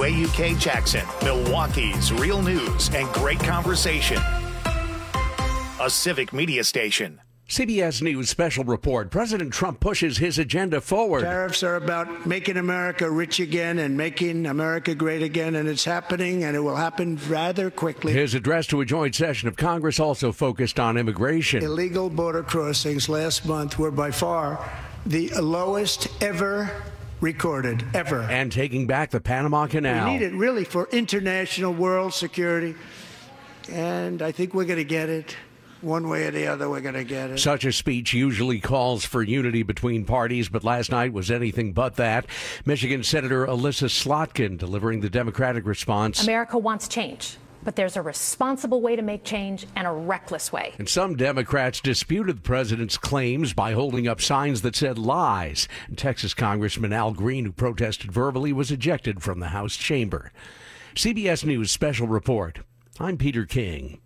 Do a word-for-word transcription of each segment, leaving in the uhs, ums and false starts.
W A U K Jackson, Milwaukee's real news and great conversation. A Civic Media station. C B S News special report. President Trump pushes his agenda forward. Tariffs are about making America rich again and making America great again, and it's happening, and it will happen rather quickly. His address to a joint session of Congress also focused on immigration. Illegal border crossings last month were by far the lowest ever recorded, ever. And taking back the Panama Canal. We need it really for international world security, and I think we're going to get it. One way or the other, we're going to get it. Such a speech usually calls for unity between parties, but last night was anything but that. Michigan Senator Alyssa Slotkin delivering the Democratic response. America wants change, but there's a responsible way to make change and a reckless way. And some Democrats disputed the president's claims by holding up signs that said lies. And Texas Congressman Al Green, who protested verbally, was ejected from the House chamber. C B S News special report. I'm Peter King.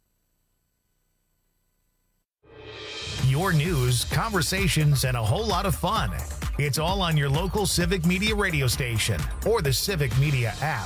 Your news, conversations, and a whole lot of fun. It's all on your local Civic Media radio station or the Civic Media app.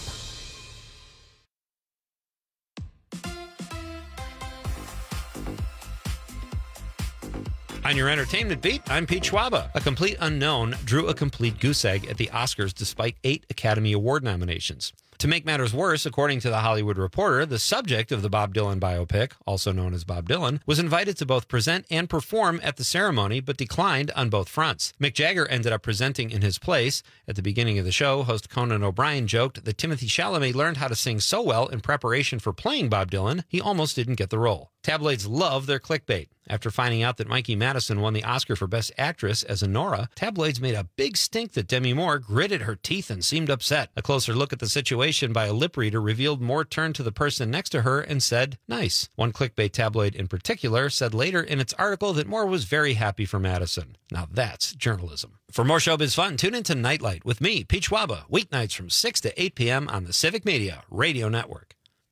On your entertainment beat, I'm Pete Schwaba. A complete unknown drew a complete goose egg at the Oscars despite eight Academy Award nominations. To make matters worse, according to The Hollywood Reporter, the subject of the Bob Dylan biopic, also known as Bob Dylan, was invited to both present and perform at the ceremony, but declined on both fronts. Mick Jagger ended up presenting in his place. At the beginning of the show, host Conan O'Brien joked that Timothée Chalamet learned how to sing so well in preparation for playing Bob Dylan, he almost didn't get the role. Tabloids love their clickbait. After finding out that Mikey Madison won the Oscar for Best Actress as Nora, tabloids made a big stink that Demi Moore gritted her teeth and seemed upset. A closer look at the situation by a lip reader revealed Moore turned to the person next to her and said, "Nice." One clickbait tabloid in particular said later in its article that Moore was very happy for Madison. Now that's journalism. For more showbiz fun, tune into Nightlight with me, Pete Schwaba, weeknights from six to eight p.m. on the Civic Media Radio Network.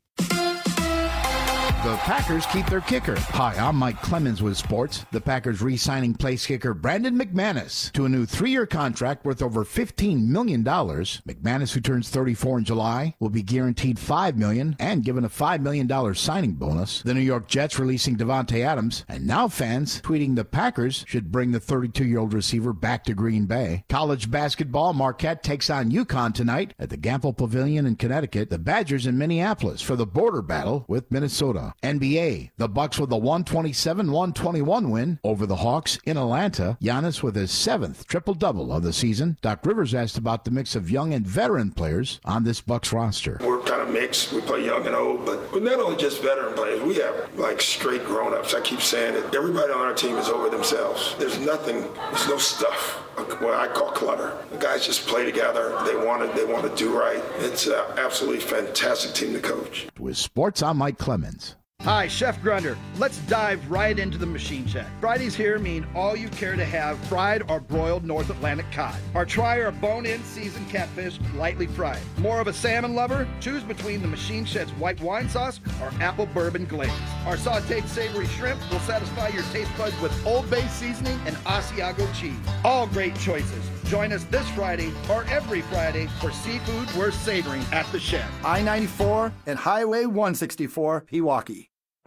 The Packers keep their kicker. Hi, I'm Mike Clemens with sports. The Packers re-signing place kicker Brandon McManus to a new three-year contract worth over fifteen million dollars. McManus, who turns thirty-four in July, will be guaranteed five million dollars and given a five million dollars signing bonus. The New York Jets releasing Devontae Adams, and now fans tweeting the Packers should bring the thirty-two-year-old receiver back to Green Bay. College basketball, Marquette takes on UConn tonight at the Gampel Pavilion in Connecticut. The Badgers in Minneapolis for the border battle with Minnesota. N B A, the Bucks with a one twenty-seven one twenty-one win over the Hawks in Atlanta. Giannis with his seventh triple-double of the season. Doc Rivers asked about the mix of young and veteran players on this Bucks roster. We're kind of mixed. We play young and old, but we're not only just veteran players. We have, like, straight grown-ups. I keep saying it. Everybody on our team is over themselves. There's nothing, there's no stuff, what I call clutter. The guys just play together. They want to, they want to do right. It's an absolutely fantastic team to coach. With sports, I'm Mike Clemens. Hi, Chef Grunder. Let's dive right into the machine check. Fridays here mean all you care to have fried or broiled North Atlantic cod. Or try our bone-in seasoned catfish lightly fried. More of a salmon lover? Choose between the Machine Shed's white wine sauce or apple bourbon glaze. Our sauteed savory shrimp will satisfy your taste buds with Old Bay seasoning and Asiago cheese. All great choices. Join us this Friday or every Friday for seafood worth savoring at the Shed. I ninety-four and Highway one sixty-four, Pewaukee.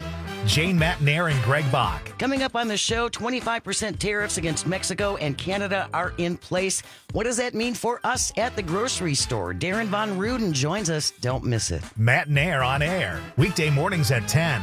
Jane Matnair and Greg Bach. Coming up on the show, twenty-five percent tariffs against Mexico and Canada are in place. What does that mean for us at the grocery store? Darren Von Ruden joins us. Don't miss it. Matnair on air, weekday mornings at ten.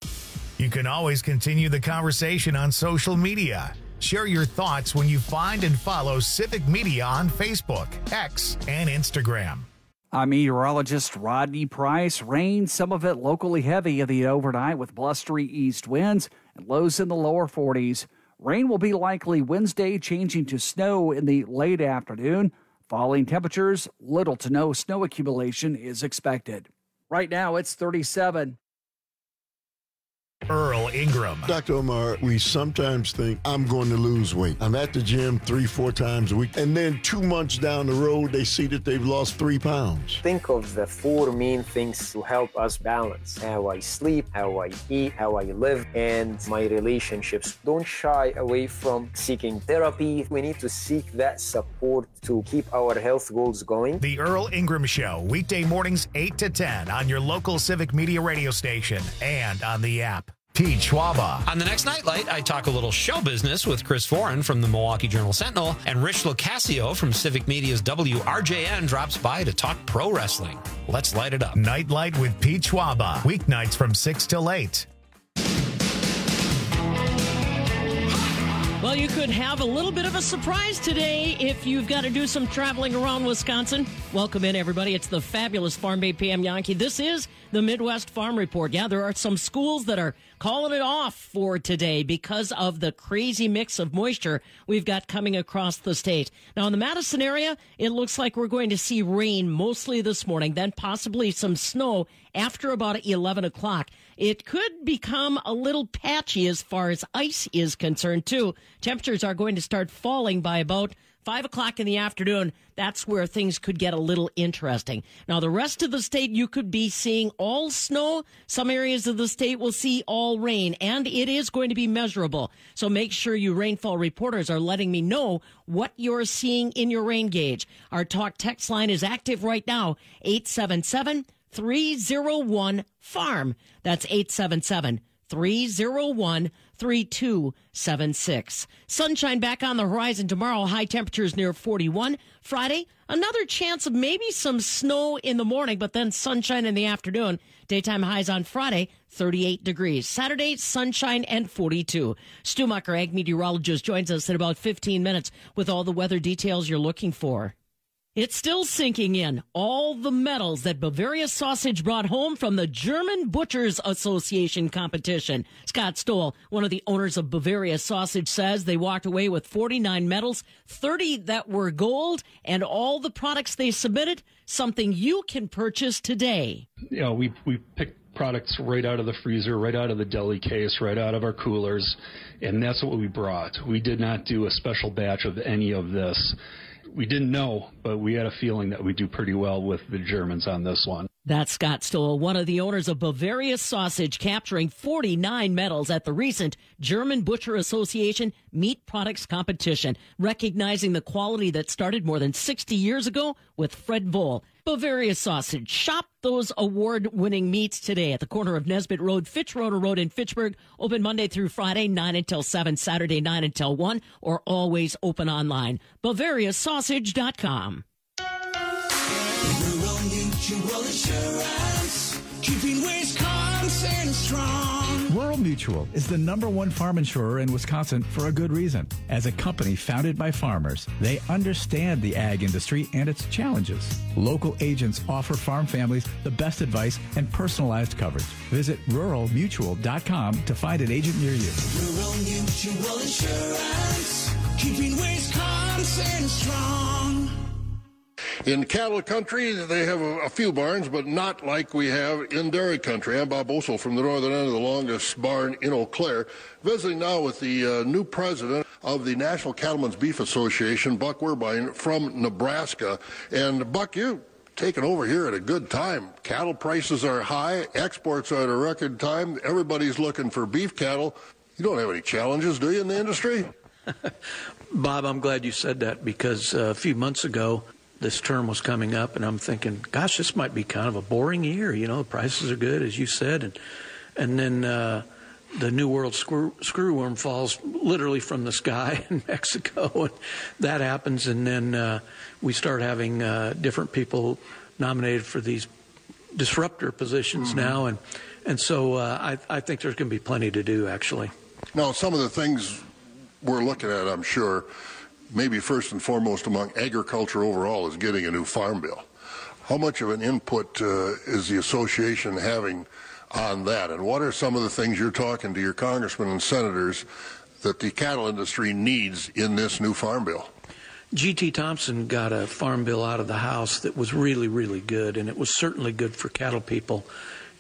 You can always continue the conversation on social media. Share your thoughts when you find and follow Civic Media on Facebook, X, and Instagram. I'm meteorologist Rodney Price. Rain, some of it locally heavy in the overnight with blustery east winds and lows in the lower forties. Rain will be likely Wednesday, changing to snow in the late afternoon. Falling temperatures, little to no snow accumulation is expected. Right now, it's thirty-seven. Earl Ingram. Doctor Omar, we sometimes think I'm going to lose weight. I'm at the gym three, four times a week. And then two months down the road, they see that they've lost three pounds. Think of the four main things to help us balance: how I sleep, how I eat, how I live, and my relationships. Don't shy away from seeking therapy. We need to seek that support to keep our health goals going. The Earl Ingram Show, weekday mornings eight to ten on your local Civic Media radio station and on the app. Pete Schwaba. On the next Nightlight, I talk a little show business with Chris Foran from the Milwaukee Journal-Sentinel, and Rich Locascio from Civic Media's W R J N drops by to talk pro wrestling. Let's light it up. Nightlight with Pete Schwaba, weeknights from six till eight. Well, you could have a little bit of a surprise today if you've got to do some traveling around Wisconsin. Welcome in, everybody. It's the fabulous Farm Bay P M Yankee. This is the Midwest Farm Report. Yeah, there are some schools that are calling it off for today because of the crazy mix of moisture we've got coming across the state. Now, in the Madison area, it looks like we're going to see rain mostly this morning, then possibly some snow after about eleven o'clock. It could become a little patchy as far as ice is concerned, too. Temperatures are going to start falling by about five o'clock in the afternoon. That's where things could get a little interesting. Now, the rest of the state, you could be seeing all snow. Some areas of the state will see all rain, and it is going to be measurable. So make sure you rainfall reporters are letting me know what you're seeing in your rain gauge. Our talk text line is active right now, eight seven seven, three oh one, farm. That's eight seven seven, three oh one, three two seven six. Sunshine back on the horizon tomorrow. High temperatures near forty-one. Friday, another chance of maybe some snow in the morning, but then sunshine in the afternoon. Daytime highs on Friday, thirty-eight degrees. Saturday, sunshine and forty-two. Stu Mucker, ag meteorologist, joins us in about fifteen minutes with all the weather details you're looking for. It's still sinking in. All the medals that Bavaria Sausage brought home from the German Butchers Association competition. Scott Stoll, one of the owners of Bavaria Sausage, says they walked away with forty-nine medals, thirty that were gold, and all the products they submitted, something you can purchase today. You know, we, we picked products right out of the freezer, right out of the deli case, right out of our coolers, and that's what we brought. We did not do a special batch of any of this. We didn't know, but we had a feeling that we'd do pretty well with the Germans on this one. That's Scott Stoll, one of the owners of Bavaria Sausage, capturing forty-nine medals at the recent German Butcher Association Meat Products Competition, recognizing the quality that started more than sixty years ago with Fred Voll. Bavaria Sausage. Shop those award-winning meats today at the corner of Nesbitt Road, Fitzroder Road in Fitchburg. Open Monday through Friday, nine until seven, Saturday, nine until one, or always open online. Bavaria Sausage dot com. Rural Mutual Insurance, keeping Wisconsin strong. Rural Mutual is the number one farm insurer in Wisconsin for a good reason. As a company founded by farmers, they understand the ag industry and its challenges. Local agents offer farm families the best advice and personalized coverage. Visit rural mutual dot com to find an agent near you. Rural Mutual Insurance, keeping Wisconsin strong. In cattle country, they have a, a few barns, but not like we have in dairy country. I'm Bob Osel from the northern end of the longest barn in Eau Claire, visiting now with the uh, new president of the National Cattlemen's Beef Association, Buck Werbine from Nebraska. And Buck, you taken over here at a good time. Cattle prices are high, exports are at a record time. Everybody's looking for beef cattle. You don't have any challenges, do you, in the industry? Bob, I'm glad you said that, because uh, a few months ago, this term was coming up, and I'm thinking, gosh, this might be kind of a boring year. You know, the prices are good, as you said, and and then uh, the New World screw, screwworm falls literally from the sky in Mexico, and that happens, and then uh, we start having uh, different people nominated for these disruptor positions mm-hmm. now, and and so uh, I, I think there's going to be plenty to do, actually. Now, some of the things we're looking at, I'm sure, maybe first and foremost among agriculture overall, is getting a new farm bill. How much of an input uh, is the association having on that? And what are some of the things you're talking to your congressmen and senators that the cattle industry needs in this new farm bill? G T Thompson got a farm bill out of the House that was really, really good, and it was certainly good for cattle people.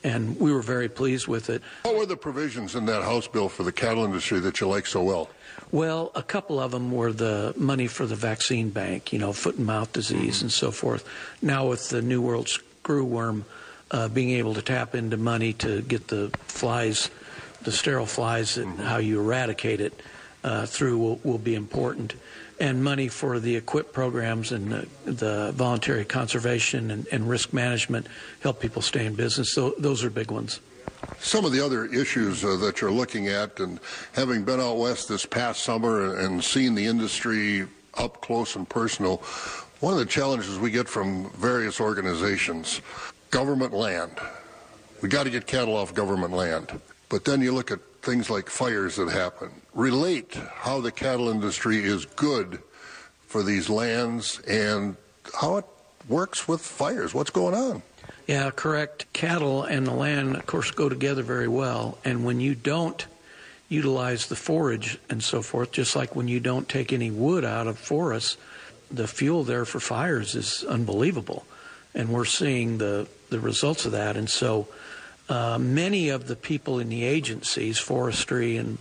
and we were very pleased with it. What were the provisions in that House bill for the cattle industry that you like so well? Well, a couple of them were the money for the vaccine bank, you know, foot and mouth disease mm-hmm. and so forth. Now with the New World screwworm, uh, being able to tap into money to get the flies, the sterile flies, and mm-hmm. how you eradicate it uh, through will, will be important. And money for the equip programs and the, the voluntary conservation and, and risk management help people stay in business. So those are big ones. Some of the other issues uh, that you're looking at, and having been out west this past summer and seen the industry up close and personal, one of the challenges we get from various organizations, government land. We got to get cattle off government land. But then you look at things like fires that happen. Relate how the cattle industry is good for these lands and how it works with fires. What's going on? Yeah, correct. Cattle and the land, of course, go together very well. And when you don't utilize the forage and so forth, just like when you don't take any wood out of forests, the fuel there for fires is unbelievable. And we're seeing the, the results of that. And so uh, many of the people in the agencies, forestry and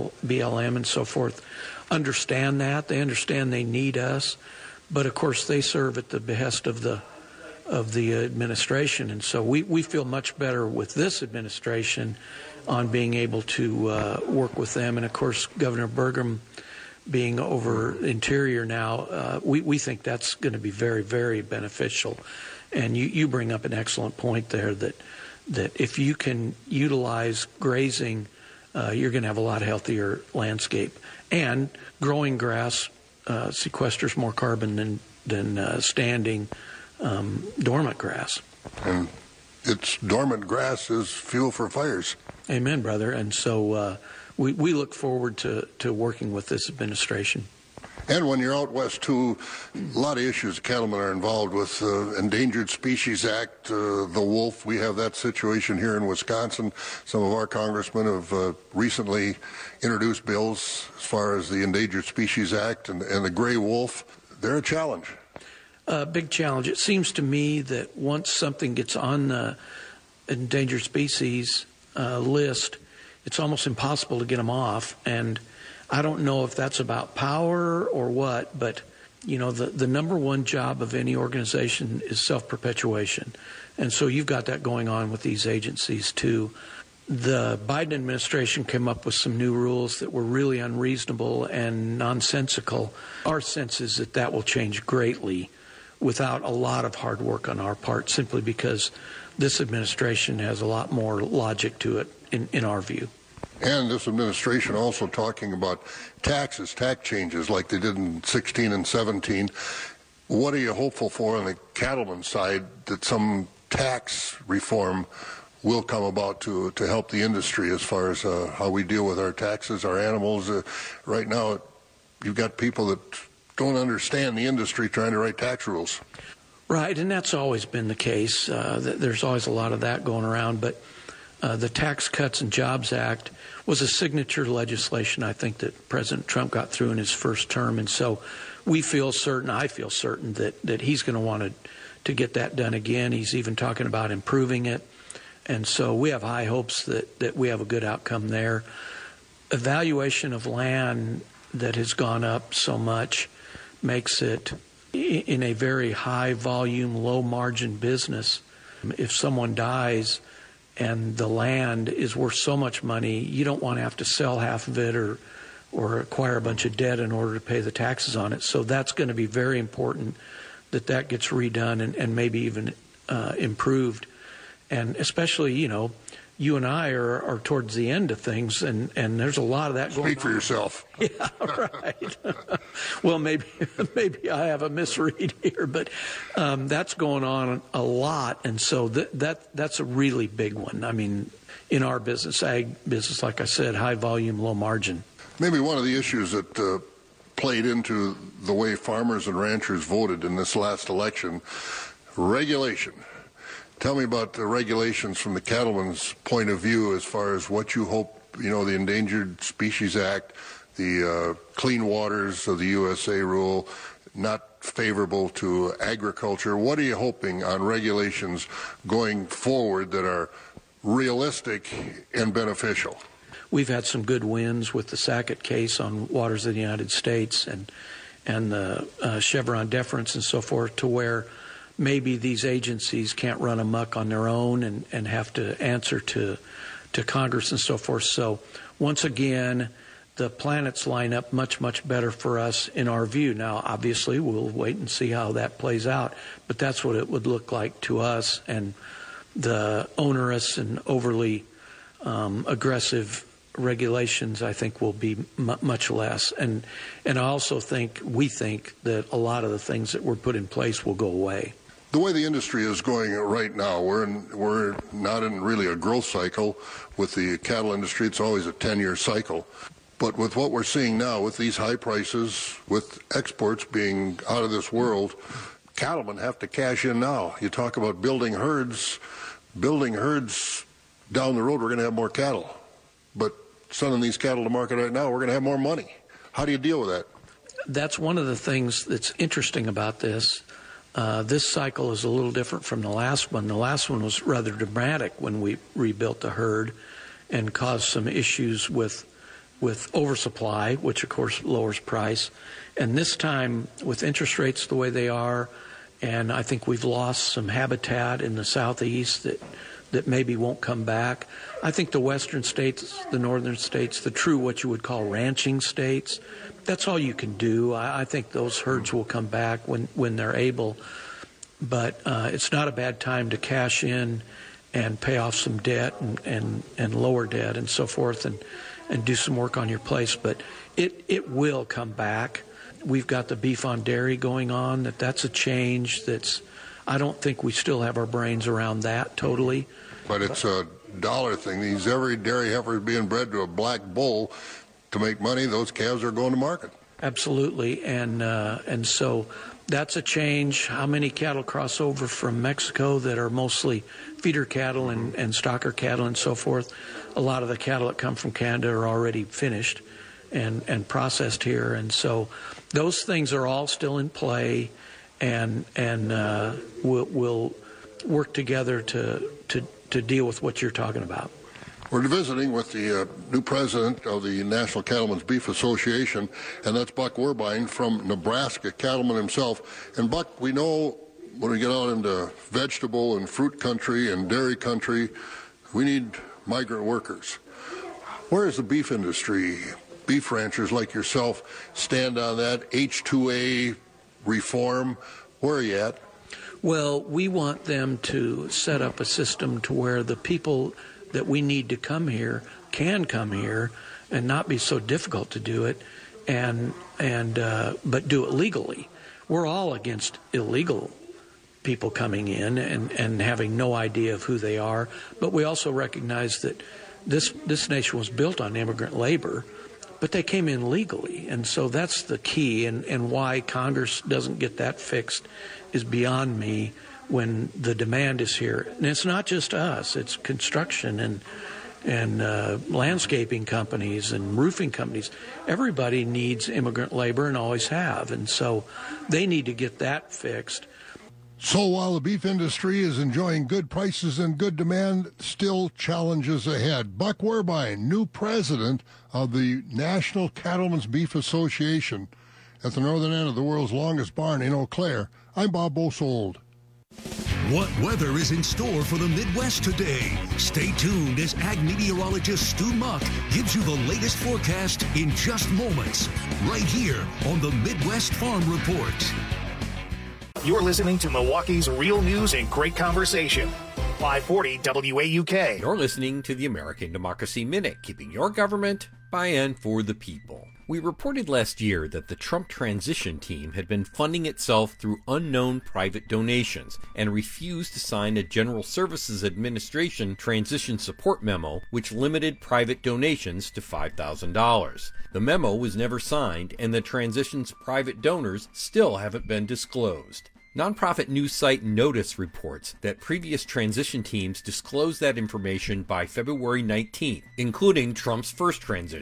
B L M and so forth, understand that. They understand they need us. But, of course, they serve at the behest of the of the administration. And so we, we feel much better with this administration on being able to uh, work with them. And, of course, Governor Burgum being over Interior now, uh, we, we think that's going to be very, very beneficial. And you, you bring up an excellent point there that, that if you can utilize grazing, uh, you're going to have a lot healthier landscape. And growing grass uh, sequesters more carbon than, than uh, standing Um, dormant grass. And it's dormant grass is fuel for fires. Amen, brother. And so uh, we, we look forward to, to working with this administration. And when you're out west, too, a lot of issues cattlemen are involved with. Uh, Endangered Species Act, uh, the wolf, we have that situation here in Wisconsin. Some of our congressmen have uh, recently introduced bills as far as the Endangered Species Act and, and the gray wolf. They're a challenge. A big challenge. It seems to me that once something gets on the endangered species uh, list, it's almost impossible to get them off. And I don't know if that's about power or what, but you know, the, the number one job of any organization is self-perpetuation. And so you've got that going on with these agencies too. The Biden administration came up with some new rules that were really unreasonable and nonsensical. Our sense is that that will change greatly without a lot of hard work on our part, simply because this administration has a lot more logic to it, in, in our view. And this administration also talking about taxes, tax changes like they did in sixteen and seventeen. What are you hopeful for on the cattleman side that some tax reform will come about to, to help the industry as far as uh, how we deal with our taxes, our animals? Uh, right now, you've got people that don't understand the industry trying to write tax rules. Right, and that's always been the case. Uh, there's always a lot of that going around. But uh, the Tax Cuts and Jobs Act was a signature legislation, I think, that President Trump got through in his first term. And so we feel certain, I feel certain, that, that he's going to want to, to get that done again. He's even talking about improving it. And so we have high hopes that, that we have a good outcome there. Evaluation of land that has gone up so much makes it in a very high volume, low margin business. If someone dies and the land is worth so much money, you don't want to have to sell half of it or or acquire a bunch of debt in order to pay the taxes on it. So that's going to be very important that that gets redone and, and maybe even uh, improved. And especially, you know, you and I are, are towards the end of things, and, and there's a lot of that going on. Speak for yourself. Yeah, right. Well, maybe maybe I have a misread here, but um, that's going on a lot, and so that that that's a really big one. I mean, in our business, ag business, like I said, high volume, low margin. Maybe one of the issues that uh, played into the way farmers and ranchers voted in this last election, regulation. Tell me about the regulations from the cattleman's point of view as far as what you hope, you know, the Endangered Species Act, the uh, Clean Waters of the U S A rule, not favorable to agriculture. What are you hoping on regulations going forward that are realistic and beneficial. We've had some good wins with the Sackett case on waters of the United States and and the uh, Chevron deference and so forth, to where maybe these agencies can't run amok on their own and, and have to answer to to Congress and so forth. So once again, the planets line up much, much better for us in our view. Now, obviously, we'll wait and see how that plays out, but that's what it would look like to us. And the onerous and overly um, aggressive regulations, I think, will be m- much less. And and I also think, we think, that a lot of the things that were put in place will go away. The way the industry is going right now, we're in, we're not in really a growth cycle with the cattle industry. It's always a ten-year cycle. But with what we're seeing now, with these high prices, with exports being out of this world, cattlemen have to cash in now. You talk about building herds, building herds down the road, we're going to have more cattle. But sending these cattle to market right now, we're going to have more money. How do you deal with that? That's one of the things that's interesting about this. Uh, this cycle is a little different from the last one. The last one was rather dramatic when we rebuilt the herd and caused some issues with with oversupply, which of course lowers price. And this time, with interest rates the way they are, and I think we've lost some habitat in the southeast that that maybe won't come back. I think the western states, the northern states, the true what you would call ranching states, that's all you can do. I, I think those herds will come back when, when they're able. But uh, it's not a bad time to cash in and pay off some debt and, and, and lower debt and so forth and, and do some work on your place. But it, it will come back. We've got the beef on dairy going on. That that's a change that's, I don't think we still have our brains around that totally. But it's a dollar thing. These every dairy heifer is being bred to a black bull to make money. Those calves are going to market. Absolutely, and uh, and so that's a change. How many cattle cross over from Mexico that are mostly feeder cattle and, and stocker cattle and so forth? A lot of the cattle that come from Canada are already finished and, and processed here, and so those things are all still in play, and and uh, we'll, we'll work together to to. to deal with what you're talking about. We're visiting with the uh, new president of the National Cattlemen's Beef Association, and that's Buck Werbine from Nebraska, cattleman himself. And Buck, we know when we get out into vegetable and fruit country and dairy country, we need migrant workers. Where is the beef industry, beef ranchers like yourself, stand on that H two A reform? Where are you at? Well, we want them to set up a system to where the people that we need to come here can come here and not be so difficult to do it, and and uh, but do it legally. We're all against illegal people coming in and, and having no idea of who they are, but we also recognize that this this nation was built on immigrant labor, but they came in legally, and so that's the key, and, and why Congress doesn't get that fixed is beyond me when the demand is here. And it's not just us, it's construction and and uh, landscaping companies and roofing companies. Everybody needs immigrant labor and always have, and so they need to get that fixed. So while the beef industry is enjoying good prices and good demand, still challenges ahead. Buck Werbine, new president of the National Cattlemen's Beef Association at the northern end of the world's longest barn in Eau Claire. I'm Bob Bosold. What weather is in store for the Midwest today? Stay tuned as ag meteorologist Stu Muck gives you the latest forecast in just moments, right here on the Midwest Farm Report. You're listening to Milwaukee's Real News and Great Conversation. five forty W A U K. You're listening to the American Democracy Minute, keeping your government by and for the people. We reported last year that the Trump transition team had been funding itself through unknown private donations and refused to sign a General Services Administration transition support memo, which limited private donations to five thousand dollars. The memo was never signed, and the transition's private donors still haven't been disclosed. Nonprofit news site Notice reports that previous transition teams disclosed that information by February nineteenth, including Trump's first transition.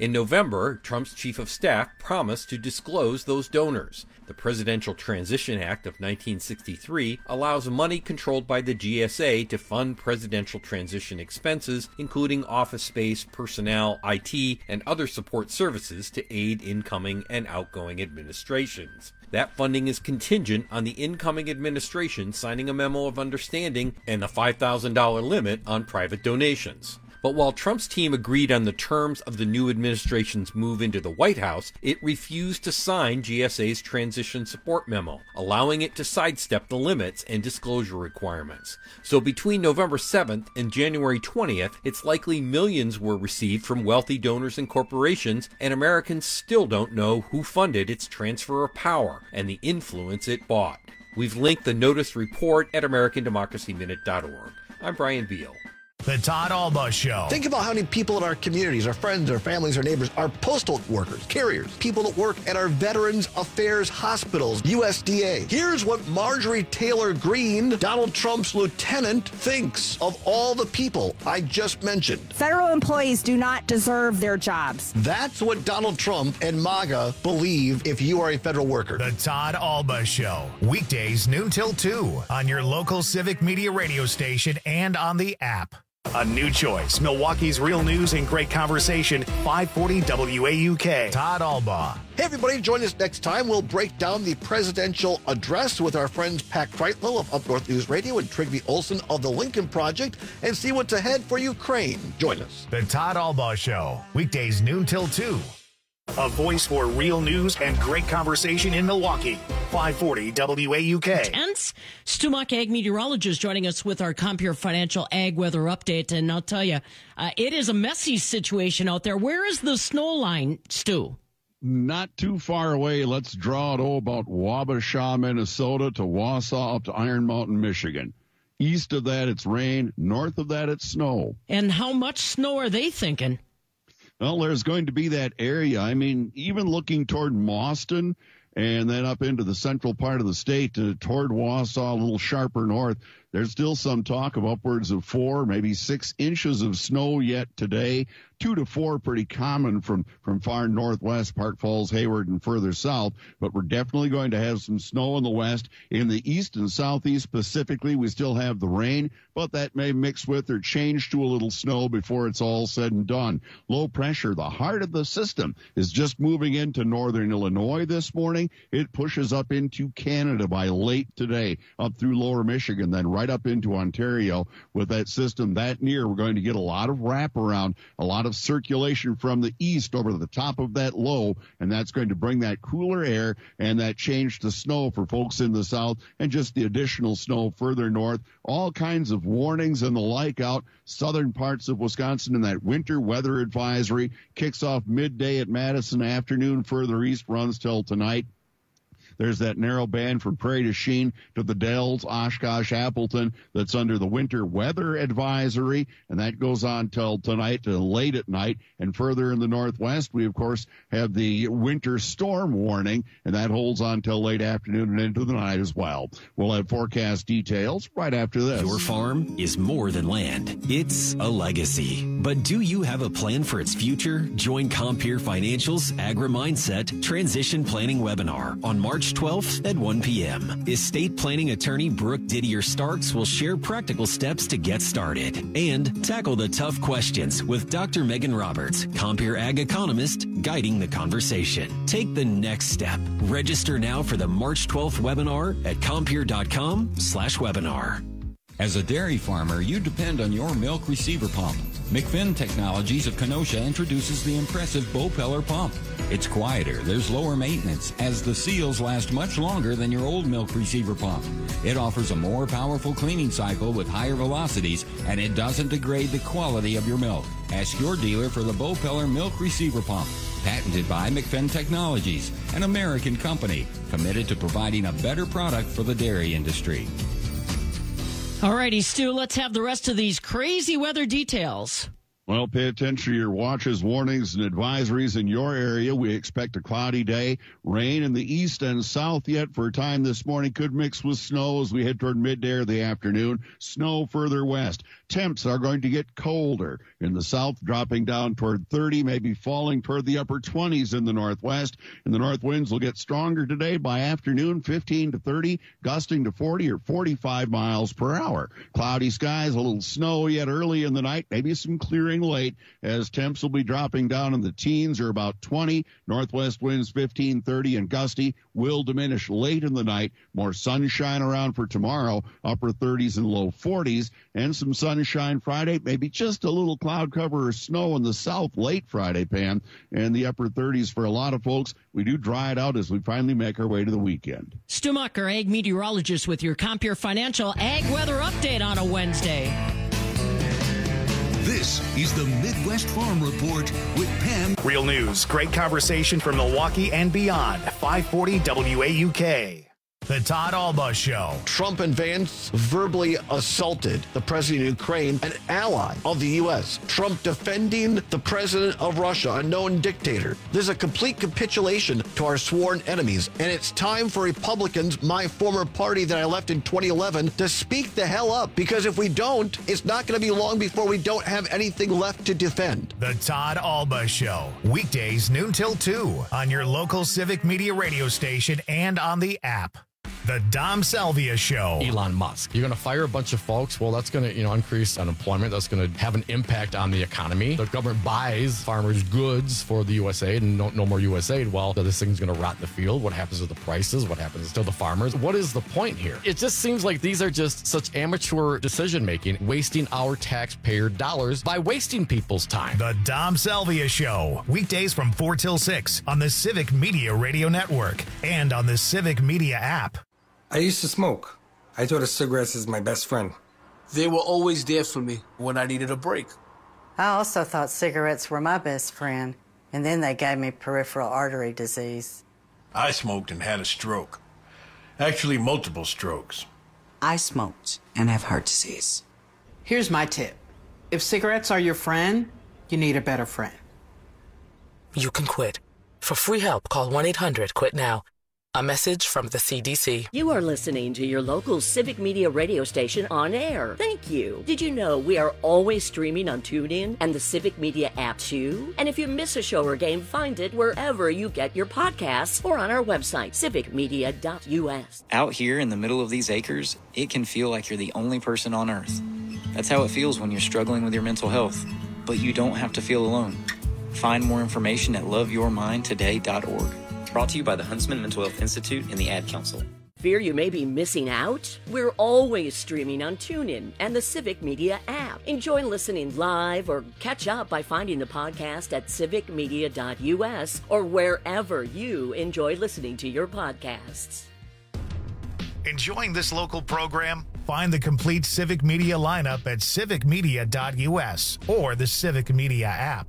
In November, Trump's chief of staff promised to disclose those donors. The Presidential Transition Act of nineteen sixty-three allows money controlled by the G S A to fund presidential transition expenses, including office space, personnel, I T, and other support services to aid incoming and outgoing administrations. That funding is contingent on the incoming administration signing a memo of understanding and a five thousand dollars limit on private donations. But while Trump's team agreed on the terms of the new administration's move into the White House, it refused to sign G S A's transition support memo, allowing it to sidestep the limits and disclosure requirements. So between November seventh and January twentieth, it's likely millions were received from wealthy donors and corporations, and Americans still don't know who funded its transfer of power and the influence it bought. We've linked the notice report at American Democracy Minute dot org. I'm Brian Beal. The Todd Alba Show. Think about how many people in our communities, our friends, our families, our neighbors, our postal workers, carriers, people that work at our Veterans Affairs hospitals, U S D A. Here's what Marjorie Taylor Greene, Donald Trump's lieutenant, thinks of all the people I just mentioned. Federal employees do not deserve their jobs. That's what Donald Trump and MAGA believe if you are a federal worker. The Todd Alba Show. Weekdays noon till two on your local Civic Media radio station and on the app. A new choice. Milwaukee's real news and great conversation. five forty W A U K. Todd Alba. Hey, everybody. Join us next time. We'll break down the presidential address with our friends Pat Kreitlow of Up North News Radio and Trygve Olson of the Lincoln Project and see what's ahead for Ukraine. Join us. The Todd Alba Show. Weekdays noon till two. A voice for real news and great conversation in Milwaukee. five forty W A U K. Tense. Stu Muck, ag meteorologist, joining us with our Compeer Financial Ag Weather Update. And I'll tell you, uh, it is a messy situation out there. Where is the snow line, Stu? Not too far away. Let's draw it oh, about Wabasha, Minnesota to Wausau up to Iron Mountain, Michigan. East of that, it's rain. North of that, it's snow. And how much snow are they thinking? Well, there's going to be that area. I mean, even looking toward Mauston and then up into the central part of the state to, toward Wausau, a little sharper north, there's still some talk of upwards of four, maybe six inches of snow yet today. Two to four pretty common from, from far northwest, Park Falls, Hayward, and further south. But we're definitely going to have some snow in the west. In the east and southeast specifically, we still have the rain, but that may mix with or change to a little snow before it's all said and done. Low pressure, the heart of the system, is just moving into northern Illinois this morning. It pushes up into Canada by late today, up through lower Michigan, then right up into Ontario. With that system that near, we're going to get a lot of wraparound, a lot of circulation from the east over the top of that low, and that's going to bring that cooler air and that change to snow for folks in the south and just the additional snow further north. All kinds of warnings and the like out southern parts of Wisconsin, and that winter weather advisory kicks off midday at Madison, afternoon further east runs till tonight. There's that narrow band from Prairie du Chien to the Dells, Oshkosh, Appleton that's under the winter weather advisory, and that goes on till tonight to late at night. And further in the northwest, we, of course, have the winter storm warning, and that holds on till late afternoon and into the night as well. We'll have forecast details right after this. Your farm is more than land. It's a legacy. But do you have a plan for its future? Join Compeer Financial's Agri-Mindset Transition Planning Webinar on March twelfth at one p.m. Estate planning attorney Brooke Didier Starks will share practical steps to get started and tackle the tough questions with Doctor Megan Roberts, Compeer Ag economist, guiding the conversation. Take the next step. Register now for the March twelfth webinar at compeer.com slash webinar. As a dairy farmer, you depend on your milk receiver pump. McFinn Technologies of Kenosha introduces the impressive Bopeller pump. It's quieter, there's lower maintenance, as the seals last much longer than your old milk receiver pump. It offers a more powerful cleaning cycle with higher velocities, and it doesn't degrade the quality of your milk. Ask your dealer for the Bopeller milk receiver pump. Patented by McFinn Technologies, an American company committed to providing a better product for the dairy industry. All righty, Stu, let's have the rest of these crazy weather details. Well, pay attention to your watches, warnings, and advisories in your area. We expect a cloudy day. Rain in the east and south yet for a time this morning. Could mix with snow as we head toward midday of the afternoon. Snow further west. Temps are going to get colder. In the south, dropping down toward thirty, maybe falling toward the upper twenties in the northwest. And the north winds will get stronger today by afternoon, fifteen to thirty, gusting to forty or forty-five miles per hour. Cloudy skies, a little snow yet early in the night, maybe some clearing late as temps will be dropping down in the teens or about twenty. Northwest winds fifteen, thirty, and gusty will diminish late in the night. More sunshine around for tomorrow, upper thirties and low forties, and some sunshine Friday, maybe just a little cloud cover or snow in the south late Friday, Pam, and the upper thirties for a lot of folks. We do dry it out as we finally make our way to the weekend. Stu Muck, our ag meteorologist, with your Compeer Financial Ag Weather Update on a Wednesday. This is the Midwest Farm Report with Pam. Real news, great conversation from Milwaukee and beyond. five forty W A U K. The Todd Alba Show. Trump and Vance verbally assaulted the president of Ukraine, an ally of the U S. Trump defending the president of Russia, a known dictator. This is a complete capitulation to our sworn enemies. And it's time for Republicans, my former party that I left in twenty eleven, to speak the hell up. Because if we don't, it's not going to be long before we don't have anything left to defend. The Todd Alba Show. Weekdays noon till two on your local Civic Media radio station and on the app. The Dom Salvia Show. Elon Musk. You're going to fire a bunch of folks. Well, that's going to, you know, increase unemployment. That's going to have an impact on the economy. The government buys farmers' goods for the U S A and no, no more U S aid. Well, this thing's going to rot in the field. What happens with the prices? What happens to the farmers? What is the point here? It just seems like these are just such amateur decision making, wasting our taxpayer dollars by wasting people's time. The Dom Salvia Show. Weekdays from four till six on the Civic Media Radio Network and on the Civic Media app. I used to smoke. I thought of cigarettes as my best friend. They were always there for me when I needed a break. I also thought cigarettes were my best friend, and then they gave me peripheral artery disease. I smoked and had a stroke. Actually, multiple strokes. I smoked and have heart disease. Here's my tip. If cigarettes are your friend, you need a better friend. You can quit. For free help, call one eight hundred quit now. A message from the C D C. You are listening to your local Civic Media radio station on air. Thank you. Did you know we are always streaming on TuneIn and the Civic Media app too? And if you miss a show or game, find it wherever you get your podcasts or on our website, civic media dot U S. Out here in the middle of these acres, it can feel like you're the only person on earth. That's how it feels when you're struggling with your mental health. But you don't have to feel alone. Find more information at love your mind today dot org. Brought to you by the Huntsman Mental Health Institute and the Ad Council. Fear you may be missing out? We're always streaming on TuneIn and the Civic Media app. Enjoy listening live or catch up by finding the podcast at civic media dot U S or wherever you enjoy listening to your podcasts. Enjoying this local program? Find the complete Civic Media lineup at civic media dot U S or the Civic Media app.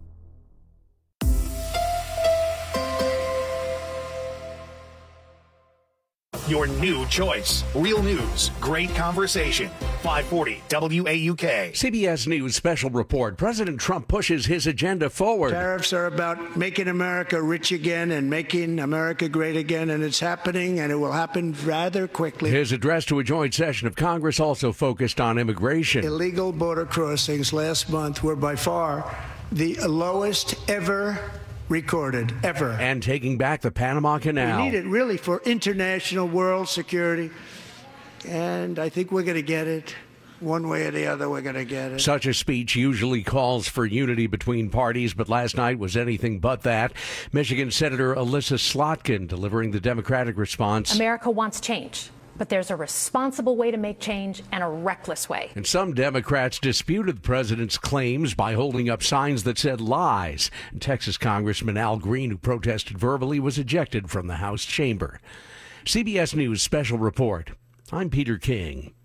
Your new choice. Real news, great conversation. five forty W A U K. C B S News special report. President Trump pushes his agenda forward. Tariffs are about making America rich again and making America great again, and it's happening, and it will happen rather quickly. His address to a joint session of Congress also focused on immigration. Illegal border crossings last month were by far the lowest ever recorded, ever. And taking back the Panama Canal. We need it really for international world security, and I think we're going to get it. One way or the other, we're going to get it. Such a speech usually calls for unity between parties, but last night was anything but that. Michigan Senator Alyssa Slotkin delivering the Democratic response. America wants change, but there's a responsible way to make change and a reckless way. And some Democrats disputed the president's claims by holding up signs that said lies. And Texas Congressman Al Green, who protested verbally, was ejected from the House chamber. C B S News special report. I'm Peter King.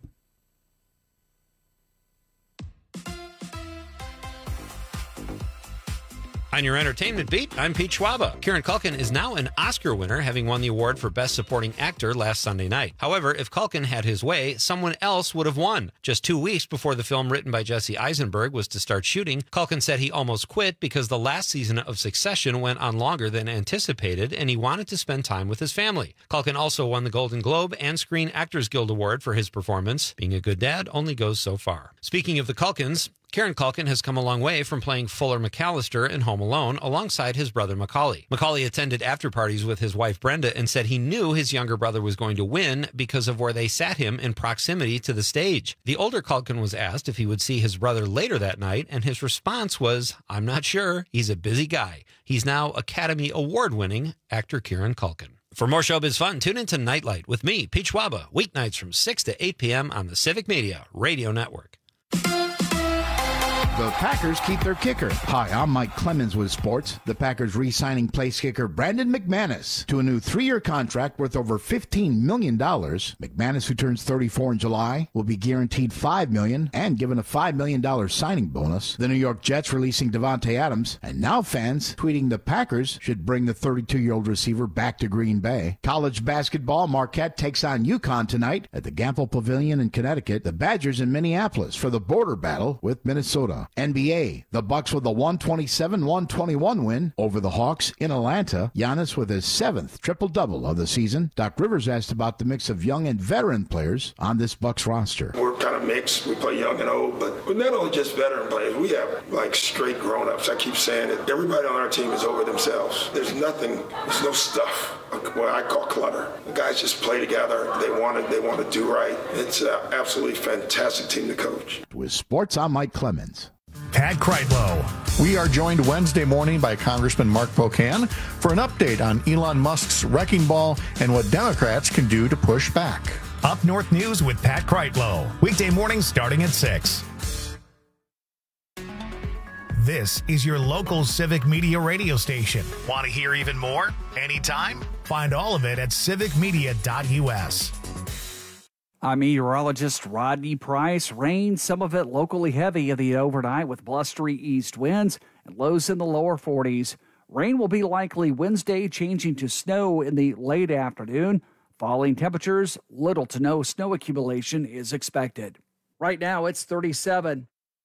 On your entertainment beat, I'm Pete Schwaba. Kieran Culkin is now an Oscar winner, having won the award for Best Supporting Actor last Sunday night. However, if Culkin had his way, someone else would have won. Just two weeks before the film written by Jesse Eisenberg was to start shooting, Culkin said he almost quit because the last season of Succession went on longer than anticipated, and he wanted to spend time with his family. Culkin also won the Golden Globe and Screen Actors Guild Award for his performance. Being a good dad only goes so far. Speaking of the Culkins, Kieran Culkin has come a long way from playing Fuller McAllister in Home Alone alongside his brother Macaulay. Macaulay attended after-parties with his wife Brenda and said he knew his younger brother was going to win because of where they sat him in proximity to the stage. The older Culkin was asked if he would see his brother later that night, and his response was, "I'm not sure. He's a busy guy." He's now Academy Award-winning actor Kieran Culkin. For more showbiz fun, tune into Nightlight with me, Pete Schwaba, weeknights from six to eight p.m. on the Civic Media Radio Network. The Packers keep their kicker. Hi, I'm Mike Clemens with sports. The Packers re-signing place kicker Brandon McManus to a new three-year contract worth over fifteen million dollars. McManus, who turns thirty-four in July, will be guaranteed five million dollars and given a five million dollars signing bonus. The New York Jets releasing Devontae Adams, and now fans tweeting the Packers should bring the thirty-two-year-old receiver back to Green Bay. College basketball, Marquette takes on UConn tonight at the Gampel Pavilion in Connecticut. The Badgers in Minneapolis for the border battle with Minnesota. N B A, the Bucks with a one twenty-seven one twenty-one win over the Hawks in Atlanta. Giannis with his seventh triple-double of the season. Doc Rivers asked about the mix of young and veteran players on this Bucks roster. We're kind of mixed. We play young and old, but we're not only just veteran players. We have, like, straight grown-ups. I keep saying it. Everybody on our team is over themselves. There's nothing, there's no stuff, what I call clutter. The guys just play together. They want to, they want to do right. It's an absolutely fantastic team to coach. With sports, I'm Mike Clemens. Pat Kreitlow. We are joined Wednesday morning by Congressman Mark Pocan for an update on Elon Musk's wrecking ball and what Democrats can do to push back. Up North News with Pat Kreitlow. Weekday mornings starting at six. This is your local Civic Media radio station. Want to hear even more? Anytime? Find all of it at civic media dot u s. I'm meteorologist Rodney Price. Rain, some of it locally heavy in the overnight with blustery east winds and lows in the lower forties. Rain will be likely Wednesday, changing to snow in the late afternoon. Falling temperatures, little to no snow accumulation is expected. Right now, it's thirty-seven.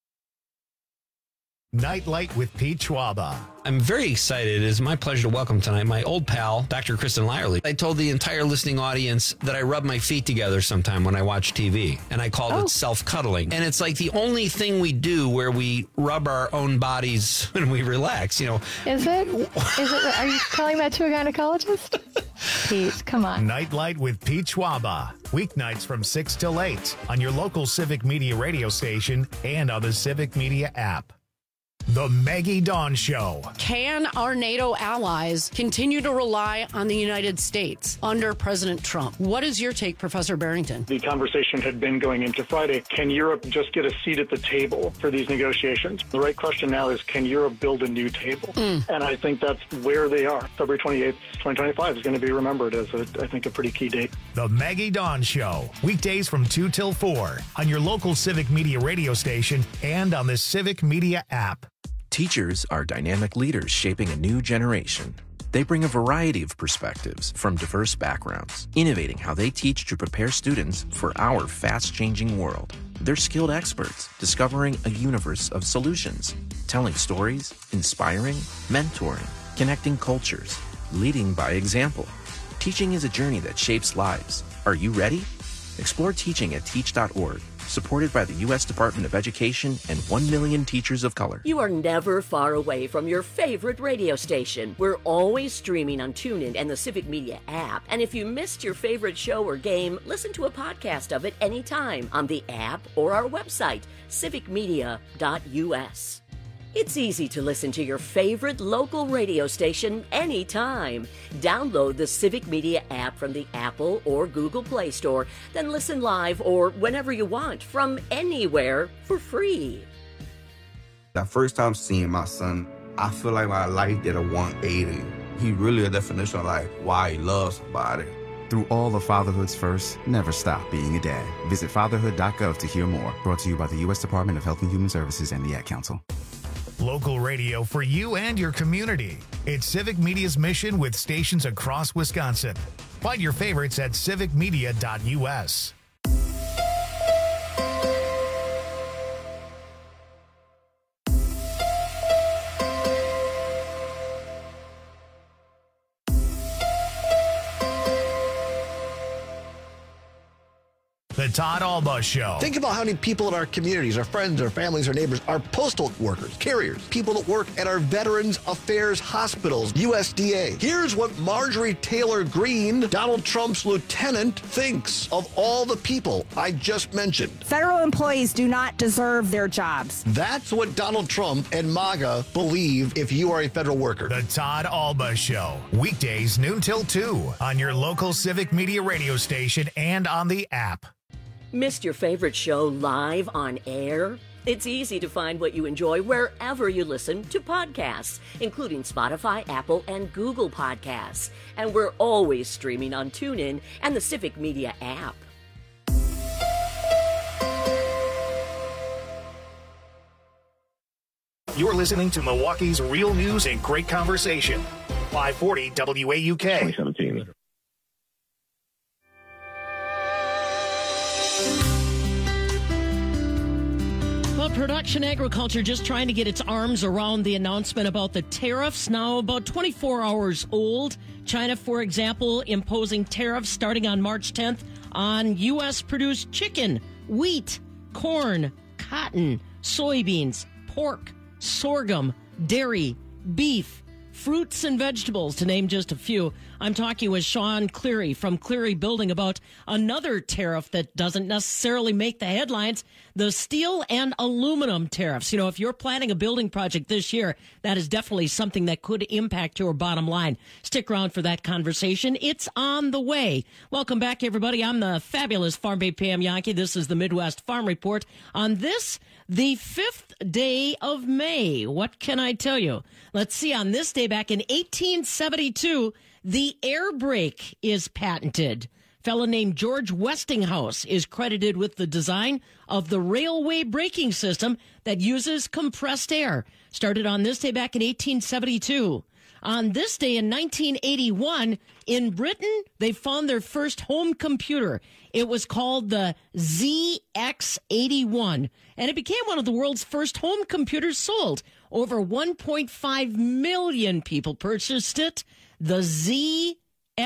Nightlight with Pete Schwaba. I'm very excited. It is my pleasure to welcome tonight my old pal, Doctor Kristen Lyerly. I told the entire listening audience that I rub my feet together sometime when I watch T V, and I called oh. it self-cuddling. And it's like the only thing we do where we rub our own bodies when we relax, you know. Is it? Is it? Are you telling that to a gynecologist? Pete, come on. Nightlight with Pete Schwaba. Weeknights from six till eight on your local Civic Media radio station and on the Civic Media app. The Maggie Dawn Show. Can our NATO allies continue to rely on the United States under President Trump? What is your take, Professor Barrington? The conversation had been going into Friday. Can Europe just get a seat at the table for these negotiations? The right question now is, can Europe build a new table? Mm. And I think that's where they are. February twenty-eighth, twenty twenty-five is going to be remembered as, a, I think, a pretty key date. The Maggie Dawn Show. Weekdays from two till four on your local Civic Media radio station and on the Civic Media app. Teachers are dynamic leaders shaping a new generation. They bring a variety of perspectives from diverse backgrounds, innovating how they teach to prepare students for our fast-changing world. They're skilled experts, discovering a universe of solutions, telling stories, inspiring, mentoring, connecting cultures, leading by example. Teaching is a journey that shapes lives. Are you ready? Explore teaching at teach dot org. Supported by the U S Department of Education and one million teachers of color. You are never far away from your favorite radio station. We're always streaming on TuneIn and the Civic Media app. And if you missed your favorite show or game, listen to a podcast of it anytime on the app or our website, civic media dot u s. It's easy to listen to your favorite local radio station anytime. Download the Civic Media app from the Apple or Google Play Store, then listen live or whenever you want from anywhere for free. The first time seeing my son, I feel like my life did a one eighty. He really a definition of like why he loves somebody. Through all of fatherhood's first, never stop being a dad. Visit fatherhood dot gov to hear more. Brought to you by the U S Department of Health and Human Services and the Ad Council. Local radio for you and your community. It's Civic Media's mission with stations across Wisconsin. Find your favorites at civic media dot u s. The Todd Alba Show. Think about how many people in our communities, our friends, our families, our neighbors, our postal workers, carriers, people that work at our Veterans Affairs hospitals, U S D A. Here's what Marjorie Taylor Greene, Donald Trump's lieutenant, thinks of all the people I just mentioned. Federal employees do not deserve their jobs. That's what Donald Trump and MAGA believe if you are a federal worker. The Todd Alba Show. Weekdays noon till two on your local Civic Media radio station and on the app. Missed your favorite show live on air? It's easy to find what you enjoy wherever you listen to podcasts, including Spotify, Apple, and Google Podcasts. And we're always streaming on TuneIn and the Civic Media app. You're listening to Milwaukee's Real News and Great Conversation. five forty W A U K. twenty seventeen. Well, Production Agriculture just trying to get its arms around the announcement about the tariffs, now about twenty-four hours old. China, for example, imposing tariffs starting on March tenth on U S-produced chicken, wheat, corn, cotton, soybeans, pork, sorghum, dairy, beef, fruits and vegetables, to name just a few. I'm talking with Sean Cleary from Cleary Building about another tariff that doesn't necessarily make the headlines, the steel and aluminum tariffs. You know, if you're planning a building project this year, that is definitely something that could impact your bottom line. Stick around for that conversation. It's on the way. Welcome back, everybody. I'm the fabulous Farm Bay Pam Yankee. This is the Midwest Farm Report. On this, the fifth day of May. What can I tell you? Let's see. On this day back in eighteen seventy-two, the air brake is patented. A fellow named George Westinghouse is credited with the design of the railway braking system that uses compressed air. Started on this day back in eighteen seventy-two. On this day in nineteen eighty-one, in Britain, they found their first home computer. It was called the Z X eighty-one, and it became one of the world's first home computers sold. Over one point five million people purchased it. The Z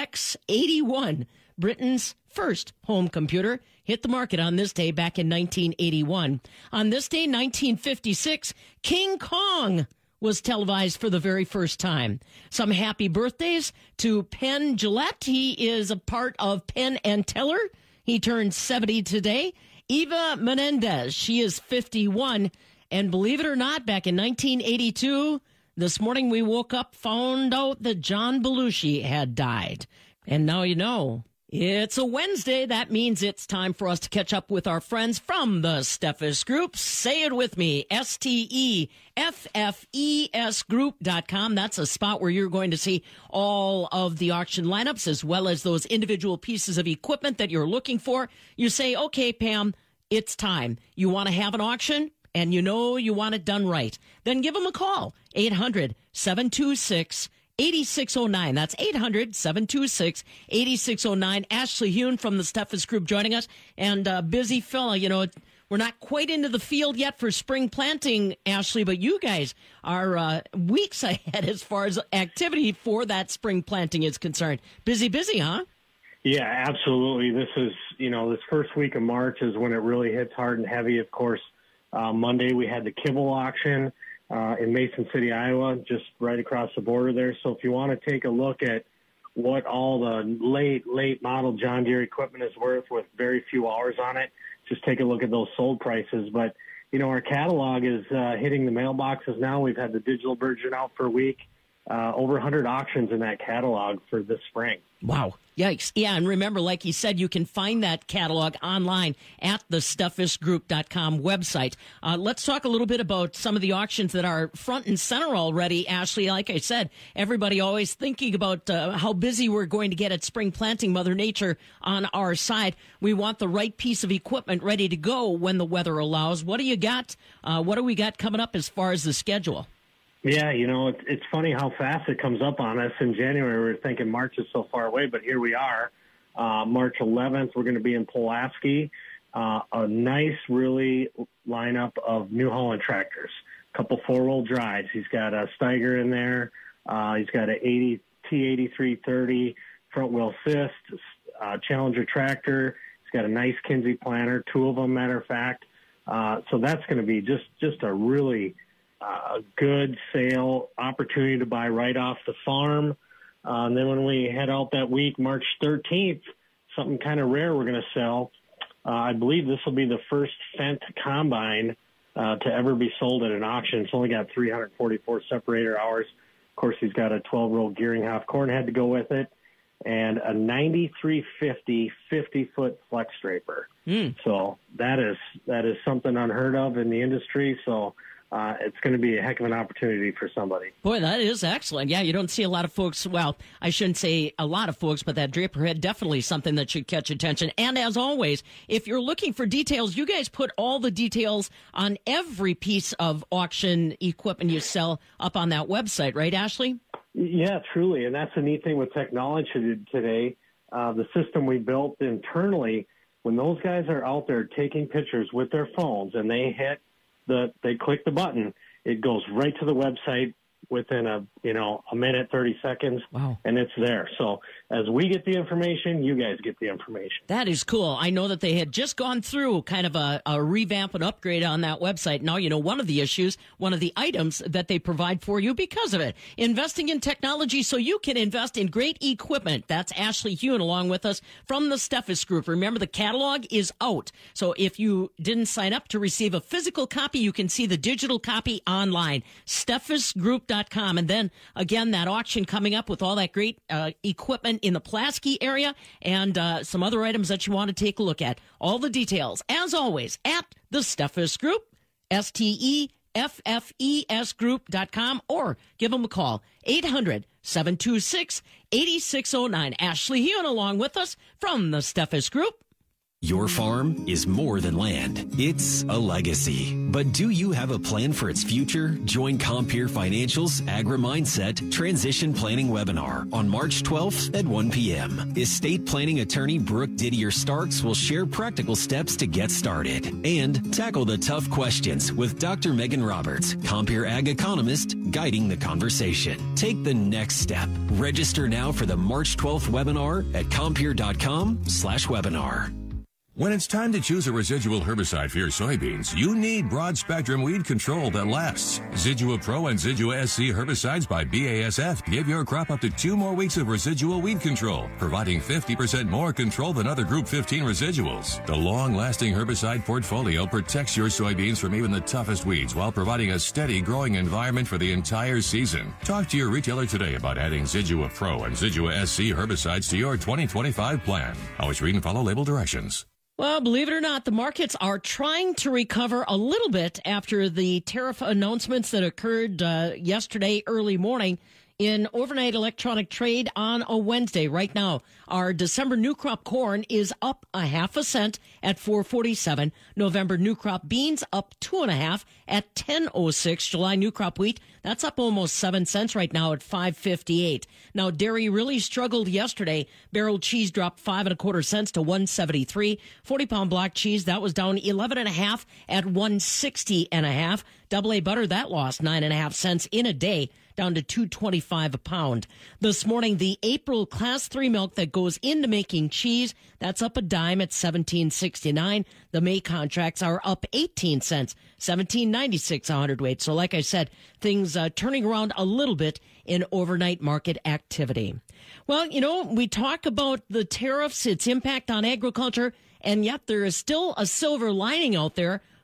X eighty-one, Britain's first home computer, hit the market on this day back in nineteen eighty-one. On this day, nineteen fifty-six, King Kong was televised for the very first time. Some happy birthdays to Penn Jillette. He is a part of Penn and Teller. He turned seventy today. Eva Menendez, she is fifty-one. And believe it or not, back in nineteen eighty-two, this morning we woke up, found out that John Belushi had died. And now you know. It's a Wednesday. That means it's time for us to catch up with our friends from the Steffes Group. Say it with me, S T E F F E S group dot com. That's a spot where you're going to see all of the auction lineups as well as those individual pieces of equipment that you're looking for. You say, okay, Pam, it's time. You want to have an auction? And you know you want it done right, then give them a call, eight hundred, seven two six, eight six zero nine. That's eight hundred, seven two six, eight six zero nine. Ashley Hune from the Steffes Group joining us, and a busy fella. You know, we're not quite into the field yet for spring planting, Ashley, but you guys are uh, weeks ahead as far as activity for that spring planting is concerned. Busy, busy, huh? Yeah, absolutely. This is, you know, this first week of March is when it really hits hard and heavy, of course. Uh, Monday, we had the kibble auction uh, in Mason City, Iowa, just right across the border there. So if you want to take a look at what all the late, late model John Deere equipment is worth with very few hours on it, just take a look at those sold prices. But, you know, our catalog is uh, hitting the mailboxes now. We've had the digital version out for a week. uh, over one hundred auctions in that catalog for this spring. Wow. Yikes. Yeah, and remember, like he said, you can find that catalog online at the steffes group dot com website. Uh, let's talk a little bit about some of the auctions that are front and center already, Ashley. Like I said, everybody always thinking about uh, how busy we're going to get at spring planting, Mother Nature on our side. We want the right piece of equipment ready to go when the weather allows. What do you got? Uh, what do we got coming up as far as the schedule? Yeah, you know, it's, it's funny how fast it comes up on us. In January, we were thinking March is so far away, but here we are. Uh, March eleventh, we're going to be in Pulaski. Uh, a nice, really lineup of New Holland tractors. A couple four-wheel drives. He's got a Steiger in there. Uh, he's got an eighty T eighty-three thirty front-wheel assist, uh, Challenger tractor. He's got a nice Kinsey planter, two of them, matter of fact. Uh, so that's going to be just, just a really uh, good sale opportunity to buy right off the farm. Uh, and then when we head out that week, March thirteenth, something kind of rare we're going to sell. Uh, I believe this will be the first Fendt combine uh, to ever be sold at an auction. It's only got three hundred forty-four separator hours. Of course, he's got a twelve-row Gearinghoff corn head to go with it, and a ninety-three fifty fifty-foot flex draper. Mm. So that is that is something unheard of in the industry. So uh, it's going to be a heck of an opportunity for somebody. Boy, that is excellent. Yeah, you don't see a lot of folks. Well, I shouldn't say a lot of folks, but that draper head, definitely something that should catch attention. And as always, if you're looking for details, you guys put all the details on every piece of auction equipment you sell up on that website, right, Ashley? Yeah, truly. And that's the neat thing with technology today. Uh, the system we built internally, when those guys are out there taking pictures with their phones and they hit the, they click the button, it goes right to the website within a, you know, a minute, thirty seconds. Wow. And it's there. So as we get the information, you guys get the information. That is cool. I know that they had just gone through kind of a, a revamp and upgrade on that website. Now, you know, one of the issues, one of the items that they provide for you because of it, investing in technology so you can invest in great equipment. That's Ashley Hewen along with us from the Steffes Group. Remember, the catalog is out. So if you didn't sign up to receive a physical copy, you can see the digital copy online, steffes group dot com. And then again, that auction coming up with all that great uh, equipment in the Pulaski area and uh, some other items that you want to take a look at. All the details, as always, at the Steffes Group, S T E F F E S group dot com, or give them a call, eight hundred, seven two six, eight six zero nine. Ashley Hewen along with us from the Steffes Group. Your farm is more than land. It's a legacy. But do you have a plan for its future? Join Compeer Financial's Agri-Mindset Transition Planning Webinar on March twelfth at one p.m. Estate planning attorney Brooke Didier Starks will share practical steps to get started and tackle the tough questions with Doctor Megan Roberts, Compeer Ag economist, guiding the conversation. Take the next step. Register now for the March twelfth webinar at compeer dot com slash webinar. When it's time to choose a residual herbicide for your soybeans, you need broad-spectrum weed control that lasts. Zidua Pro and Zidua S C herbicides by B A S F give your crop up to two more weeks of residual weed control, providing fifty percent more control than other Group fifteen residuals. The long-lasting herbicide portfolio protects your soybeans from even the toughest weeds while providing a steady growing environment for the entire season. Talk to your retailer today about adding Zidua Pro and Zidua S C herbicides to your twenty twenty-five plan. Always read and follow label directions. Well, believe it or not, the markets are trying to recover a little bit after the tariff announcements that occurred uh, yesterday early morning in overnight electronic trade on a Wednesday. Right now, our December new crop corn is up a half a cent at four forty-seven. November new crop beans up two and a half at ten oh six. July new crop wheat, that's up almost seven cents right now at five fifty-eight. Now, dairy really struggled yesterday. Barrel cheese dropped five and a quarter cents to one seventy-three. forty pound block cheese, that was down eleven and a half at one sixty and a half. Double A butter, that lost nine and a half cents in a day, down to two twenty-five a pound. This morning, the April class three milk that goes into making cheese, that's up a dime at seventeen sixty-nine. The May contracts are up eighteen cents, seventeen ninety-six a hundredweight. So like I said, things uh, turning around a little bit in overnight market activity. Well, you know, we talk about the tariffs, its impact on agriculture, and yet there is still a silver lining out there.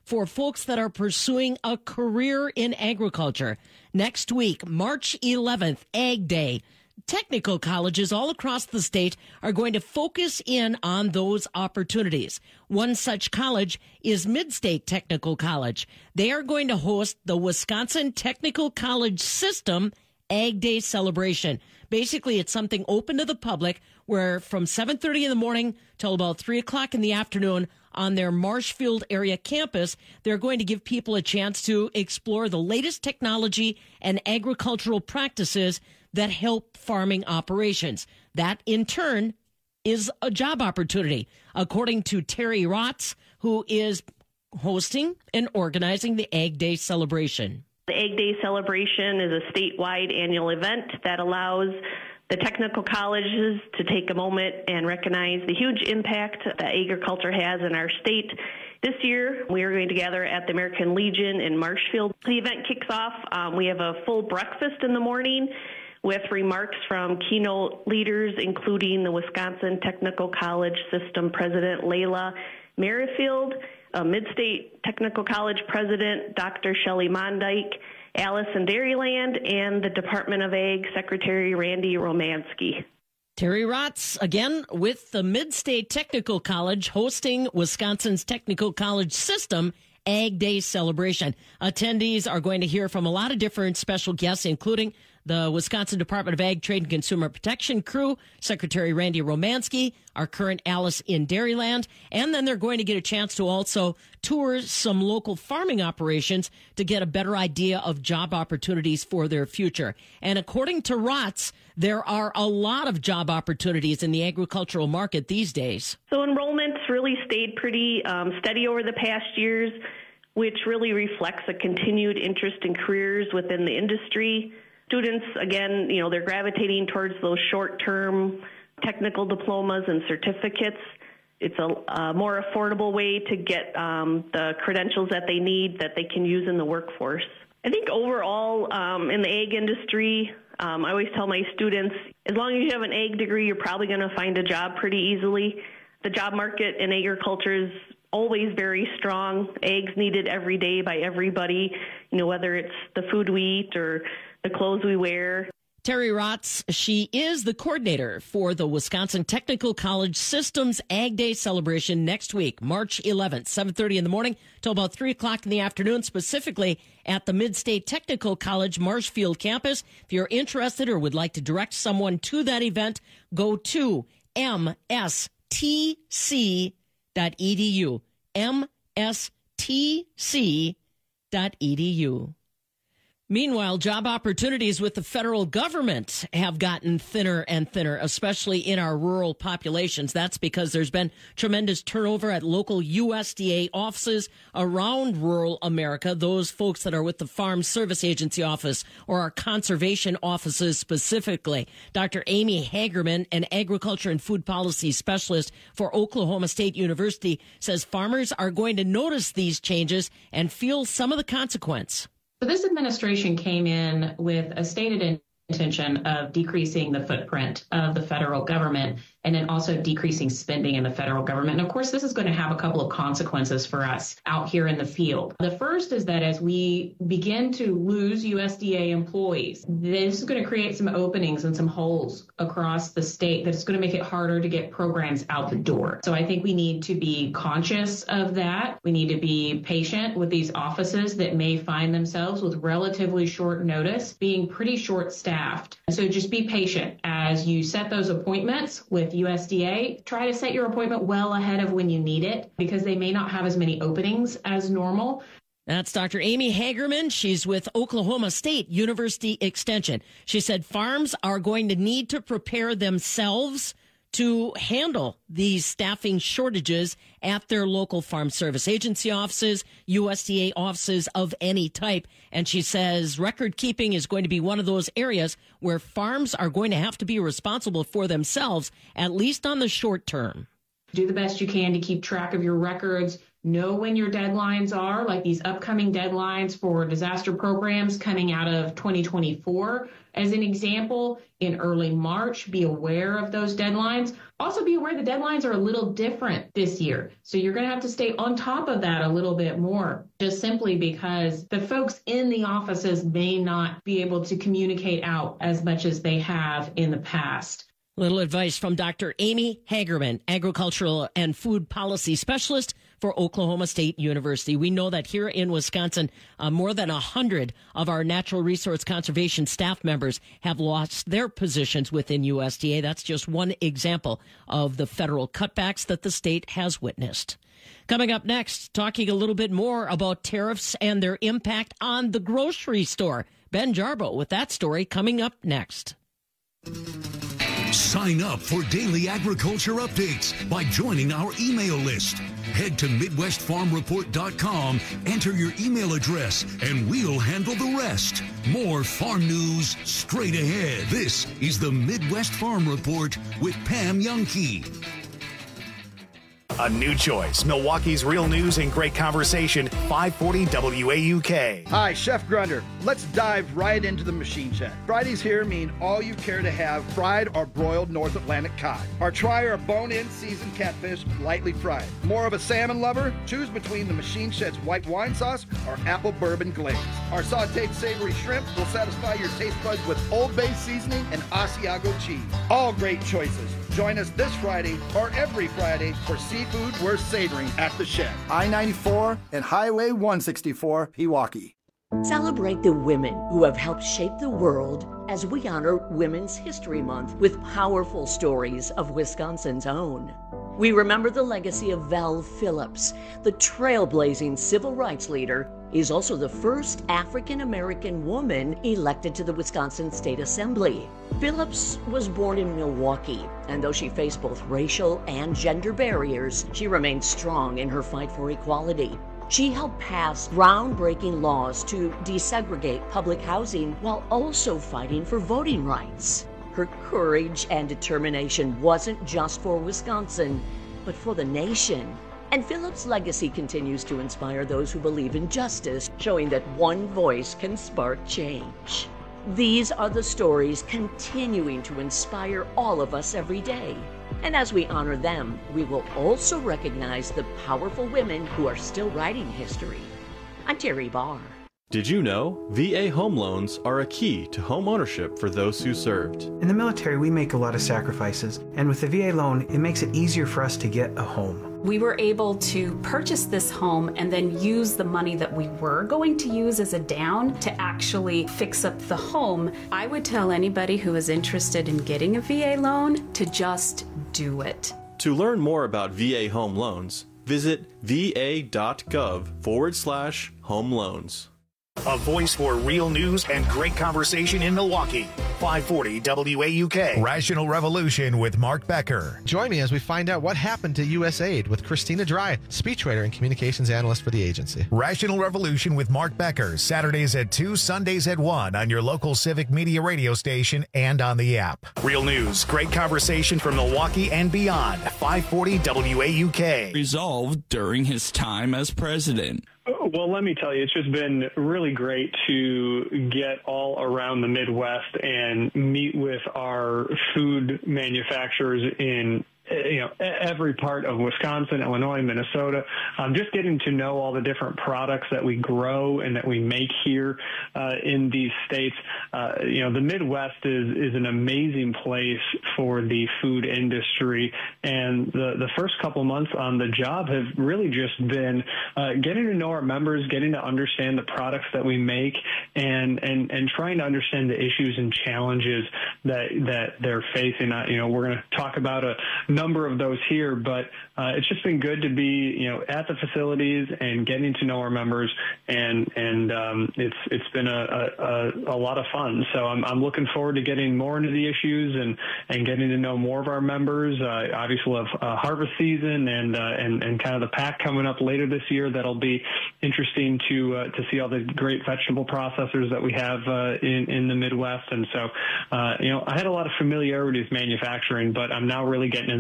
for folks that are pursuing a career in agriculture. Next week, March eleventh, Ag Day. Technical colleges all across the state are going to focus in on those opportunities. One such college is Midstate Technical College. They are going to host the Wisconsin Technical College System Ag Day celebration. Basically, it's something open to the public where from seven thirty in the morning till about three o'clock in the afternoon on their Marshfield area campus, they're going to give people a chance to explore the latest technology and agricultural practices that help farming operations. That, in turn, is a job opportunity, according to Terry Rotz, who is hosting and organizing the Ag Day celebration. The Ag Day celebration is a statewide annual event that allows the technical colleges to take a moment and recognize the huge impact that agriculture has in our state. This year, we are going to gather at the American Legion in Marshfield. The event kicks off. Um, we have a full breakfast in the morning with remarks from keynote leaders, including the Wisconsin Technical College System President Layla Merrifield, uh, Midstate Technical College President Doctor Shelley Mondyke, Alice in Dairyland, and the Department of Ag Secretary Randy Romansky. Terry Rotz, again, with the Midstate Technical College hosting Wisconsin's Technical College System Ag Day celebration. Attendees are going to hear from a lot of different special guests, including the Wisconsin Department of Ag, Trade, and Consumer Protection crew, Secretary Randy Romansky, our current Alice in Dairyland, and then they're going to get a chance to also tour some local farming operations to get a better idea of job opportunities for their future. And according to Rotz, there are a lot of job opportunities in the agricultural market these days. So enrollment's really stayed pretty um, steady over the past years, which really reflects a continued interest in careers within the industry. Students, again, you know, they're gravitating towards those short-term technical diplomas and certificates. It's a, a more affordable way to get um, the credentials that they need that they can use in the workforce. I think overall um, in the ag industry, um, I always tell my students, as long as you have an ag degree, you're probably going to find a job pretty easily. The job market in agriculture is always very strong. Ag's needed every day by everybody, you know, whether it's the food we eat or the clothes we wear. Terry Rotz, she is the coordinator for the Wisconsin Technical College Systems Ag Day celebration next week, March eleventh, seven thirty in the morning till about three o'clock in the afternoon, specifically at the Midstate Technical College Marshfield campus. If you're interested or would like to direct someone to that event, go to M S T C dot E D U, M S T C dot E D U. Meanwhile, job opportunities with the federal government have gotten thinner and thinner, especially in our rural populations. That's because there's been tremendous turnover at local U S D A offices around rural America, those folks that are with the Farm Service Agency office or our conservation offices specifically. Doctor Amy Hagerman, an agriculture and food policy specialist for Oklahoma State University, says farmers are going to notice these changes and feel some of the consequence. So this administration came in with a stated intention of decreasing the footprint of the federal government and then also decreasing spending in the federal government. And of course, this is going to have a couple of consequences for us out here in the field. The first is that as we begin to lose U S D A employees, this is going to create some openings and some holes across the state that's going to make it harder to get programs out the door. So I think we need to be conscious of that. We need to be patient with these offices that may find themselves with relatively short notice being pretty short-staffed. So just be patient as you set those appointments with U S D A. Try to set your appointment well ahead of when you need it because they may not have as many openings as normal. That's Doctor Amy Hagerman. She's with Oklahoma State University Extension. She said farms are going to need to prepare themselves to handle these staffing shortages at their local Farm Service Agency offices, U S D A offices of any type. And she says record keeping is going to be one of those areas where farms are going to have to be responsible for themselves, at least on the short term. Do the best you can to keep track of your records. know when your deadlines are, like these upcoming deadlines for disaster programs coming out of twenty twenty-four. As an example, in early March, be aware of those deadlines. Also be aware the deadlines are a little different this year. So you're going to have to stay on top of that a little bit more, just simply because the folks in the offices may not be able to communicate out as much as they have in the past. Little advice from Doctor Amy Hagerman, agricultural and food policy specialist for Oklahoma State University. We know that here in Wisconsin, uh, more than one hundred of our natural resource conservation staff members have lost their positions within U S D A. That's just one example of the federal cutbacks that the state has witnessed. Coming up next, talking a little bit more about tariffs and their impact on the grocery store. Ben Jarbo with that story coming up next. Sign up for daily agriculture updates by joining our email list. Head to Midwest Farm Report dot com, enter your email address, and we'll handle the rest. More farm news straight ahead. This is the Midwest Farm Report with Pam Youngkey. A new choice. Milwaukee's real news and great conversation. five forty W A U K. Hi, Chef Grunder. Let's dive right into the machine shed. Fridays here mean all you care to have fried or broiled North Atlantic cod. Or try our bone-in seasoned catfish lightly fried. More of a salmon lover? Choose between the machine shed's white wine sauce or apple bourbon glaze. Our sauteed savory shrimp will satisfy your taste buds with Old Bay seasoning and Asiago cheese. All great choices. Join us this Friday or every Friday for seafood worth savoring at the Shed. I ninety-four and Highway one sixty-four, Pewaukee. Celebrate the women who have helped shape the world as we honor Women's History Month with powerful stories of Wisconsin's own. We remember the legacy of Val Phillips, the trailblazing civil rights leader. Is also the first African-American woman elected to the Wisconsin State Assembly. Phillips was born in Milwaukee, and though she faced both racial and gender barriers, she remained strong in her fight for equality. She helped pass groundbreaking laws to desegregate public housing while also fighting for voting rights. Her courage and determination wasn't just for Wisconsin, but for the nation. And Phillips' legacy continues to inspire those who believe in justice, showing that one voice can spark change. These are the stories continuing to inspire all of us every day. And as we honor them, we will also recognize the powerful women who are still writing history. I'm Terry Barr. Did you know V A home loans are a key to home ownership for those who served? In the military, we make a lot of sacrifices, and with the V A loan, it makes it easier for us to get a home. We were able to purchase this home and then use the money that we were going to use as a down to actually fix up the home. I would tell anybody who is interested in getting a V A loan to just do it. To learn more about V A home loans, visit va.gov forward slash home loans. A voice for real news and great conversation in Milwaukee. five forty W A U K. Rational Revolution with Mark Becker. Join me as we find out what happened to U S A I D with Christina Dry, speechwriter and communications analyst for the agency. Rational Revolution with Mark Becker, Saturdays at two, Sundays at one on your local Civic Media radio station and on the app. Real news, great conversation from Milwaukee and beyond. five forty W A U K. Resolved during his time as president. Well, let me tell you, it's just been really great to get all around the Midwest and meet with our food manufacturers in you know, every part of Wisconsin, Illinois, Minnesota, um, just getting to know all the different products that we grow and that we make here uh, in these states. Uh, you know, the Midwest is, is an amazing place for the food industry. And the, the first couple months on the job have really just been uh, getting to know our members, getting to understand the products that we make, and, and, and trying to understand the issues and challenges that, that they're facing. Uh, you know, we're going to talk about a number of those here, but uh, it's just been good to be, you know, at the facilities and getting to know our members, and and um, it's it's been a, a, a lot of fun. So I'm I'm looking forward to getting more into the issues and, and getting to know more of our members. Uh, obviously, we'll have uh, harvest season and uh, and and kind of the pack coming up later this year. That'll be interesting to uh, to see all the great vegetable processors that we have uh, in in the Midwest. And so, uh, you know, I had a lot of familiarity with manufacturing, but I'm now really getting in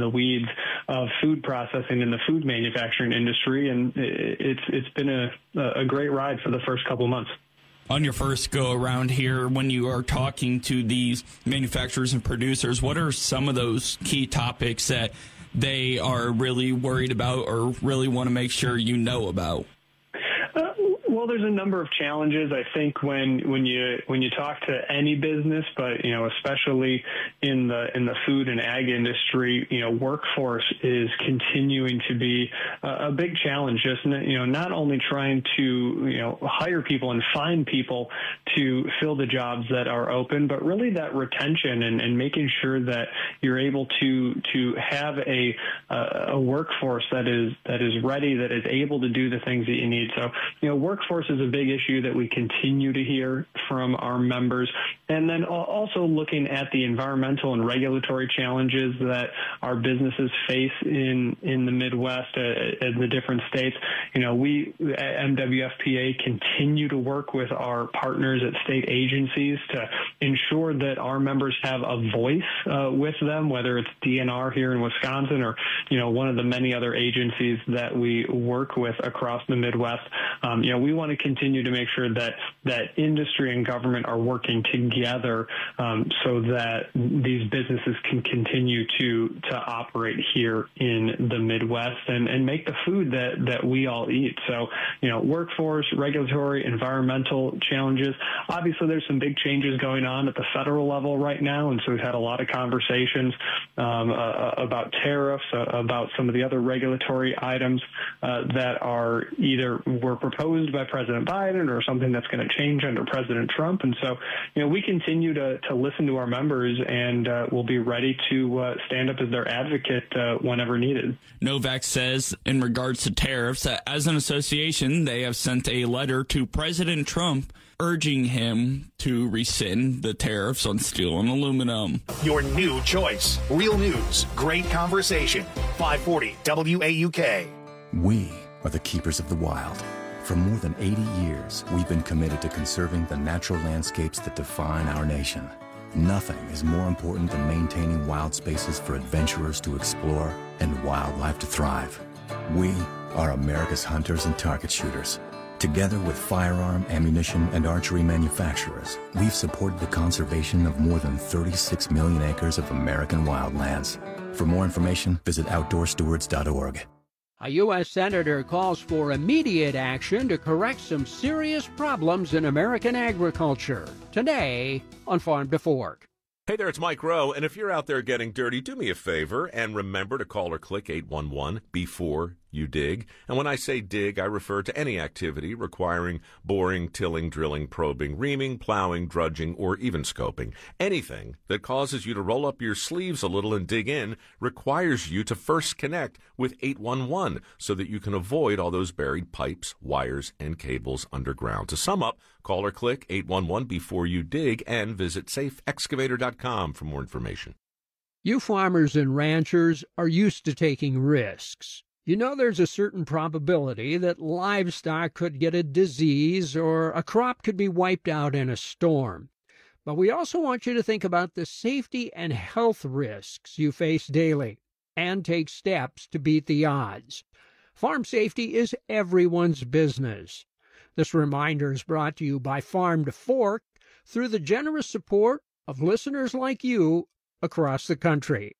the weeds of food processing in the food manufacturing industry, and it's it's been a, a great ride for the first couple of months. On your first go around here, when you are talking to these manufacturers and producers, what are some of those key topics that they are really worried about or really want to make sure you know about? Uh, well, there's a number of challenges. I think when when you when you talk to any business, but you know, especially in the in the food and ag industry, you know, workforce is continuing to be a, a big challenge. Just you know, not only trying to you know hire people and find people to fill the jobs that are open, but really that retention and, and making sure that you're able to to have a a workforce that is that is ready, that is able to do the things that you need. So you know, workforce is a big issue that we continue to hear from our members. And then also looking at the environmental and regulatory challenges that our businesses face in, in the Midwest, uh, in the different states. You know, we at M W F P A continue to work with our partners at state agencies to ensure that our members have a voice uh, with them, whether it's D N R here in Wisconsin or, you know, one of the many other agencies that we work with across the Midwest. Um, you know, we want to continue to make sure that that industry and government are working together um, so that these businesses can continue to to operate here in the Midwest and, and make the food that, that we all eat. So, you know, workforce, regulatory, environmental challenges. Obviously, there's some big changes going on at the federal level right now, and so we've had a lot of conversations um, uh, about tariffs, uh, about some of the other regulatory items uh, that are either were proposed by President Biden or something that's going to change under President Trump. And so, you know, we continue to, to listen to our members, and uh, we'll be ready to uh, stand up as their advocate uh, whenever needed. Novak says in regards to tariffs, that as an association, they have sent a letter to President Trump urging him to rescind the tariffs on steel and aluminum. Your new choice. Real news. Great conversation. five forty W A U K. We are the keepers of the wild. For more than eighty years, we've been committed to conserving the natural landscapes that define our nation. Nothing is more important than maintaining wild spaces for adventurers to explore and wildlife to thrive. We are America's hunters and target shooters. Together with firearm, ammunition, and archery manufacturers, we've supported the conservation of more than thirty-six million acres of American wildlands. For more information, visit outdoor stewards dot org. A U S senator calls for immediate action to correct some serious problems in American agriculture. Today on Farm to Fork. Hey there, it's Mike Rowe, and if you're out there getting dirty, do me a favor and remember to call or click eight one one before you dig. And when I say dig, I refer to any activity requiring boring, tilling, drilling, probing, reaming, plowing, drudging, or even scoping. Anything that causes you to roll up your sleeves a little and dig in requires you to first connect with eight one one so that you can avoid all those buried pipes, wires, and cables underground. To sum up, call or click eight one one before you dig and visit safe excavator dot com for more information. You farmers and ranchers are used to taking risks. You know there's a certain probability that livestock could get a disease or a crop could be wiped out in a storm. But we also want you to think about the safety and health risks you face daily and take steps to beat the odds. Farm safety is everyone's business. This reminder is brought to you by Farm to Fork through the generous support of listeners like you across the country.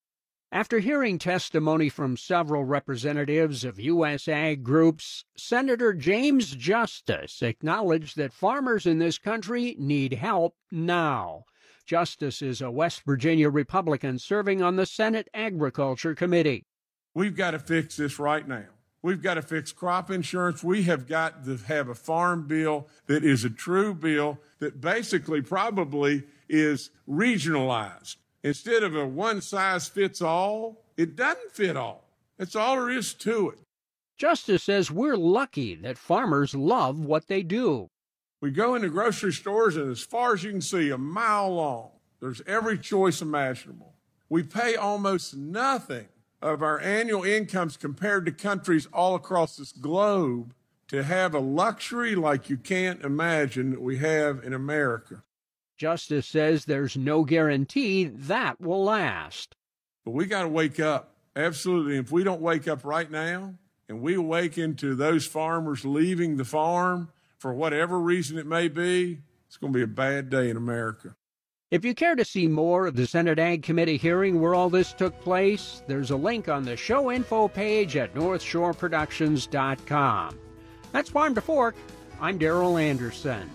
After hearing testimony from several representatives of U S ag groups, Senator James Justice acknowledged that farmers in this country need help now. Justice is a West Virginia Republican serving on the Senate Agriculture Committee. We've got to fix this right now. We've got to fix crop insurance. We have got to have a farm bill that is a true bill that basically probably is regionalized. Instead of a one-size-fits-all, it doesn't fit all. That's all there is to it. Justice says we're lucky that farmers love what they do. We go into grocery stores, and as far as you can see, a mile long, there's every choice imaginable. We pay almost nothing of our annual incomes compared to countries all across this globe to have a luxury like you can't imagine that we have in America. Justice says there's no guarantee that will last. But we got to wake up. Absolutely. If we don't wake up right now and we awaken to those farmers leaving the farm for whatever reason it may be, it's going to be a bad day in America. If you care to see more of the Senate Ag Committee hearing where all this took place, there's a link on the show info page at north shore productions dot com. That's Farm to Fork. I'm Darrell Anderson.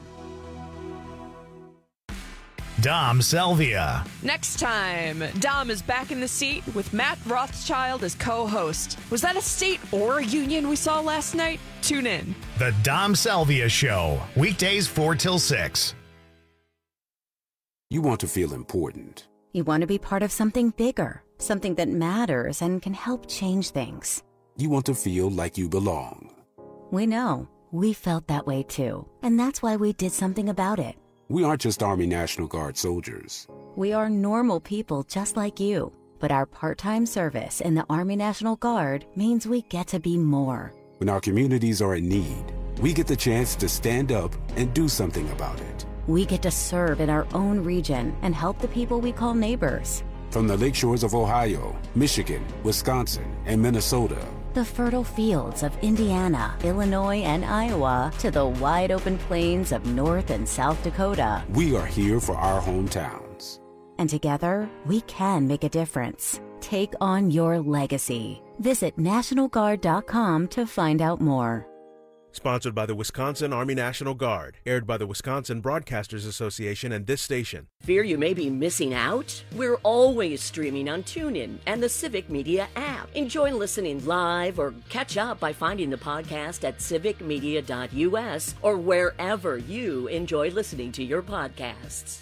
Dom Selvia. Next time, Dom is back in the seat with Matt Rothschild as co-host. Was that a state or a union we saw last night? Tune in. The Dom Selvia Show, weekdays four till six. You want to feel important. You want to be part of something bigger, something that matters and can help change things. You want to feel like you belong. We know. We felt that way too. And that's why we did something about it. We aren't just Army National Guard soldiers. We are normal people just like you. But our part-time service in the Army National Guard means we get to be more. When our communities are in need, we get the chance to stand up and do something about it. We get to serve in our own region and help the people we call neighbors. From the lakeshores of Ohio, Michigan, Wisconsin, and Minnesota. The fertile fields of Indiana, Illinois, and Iowa to the wide open plains of North and South Dakota. We are here for our hometowns. And together, we can make a difference. Take on your legacy. Visit National Guard dot com to find out more. Sponsored by the Wisconsin Army National Guard. Aired by the Wisconsin Broadcasters Association and this station. Fear you may be missing out? We're always streaming on TuneIn and the Civic Media app. Enjoy listening live or catch up by finding the podcast at civic media dot u s or wherever you enjoy listening to your podcasts.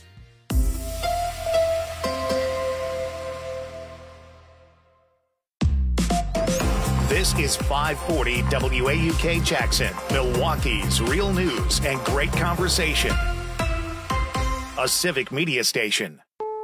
This is five forty W A U K Jackson, Milwaukee's real news and great conversation. A Civic Media station.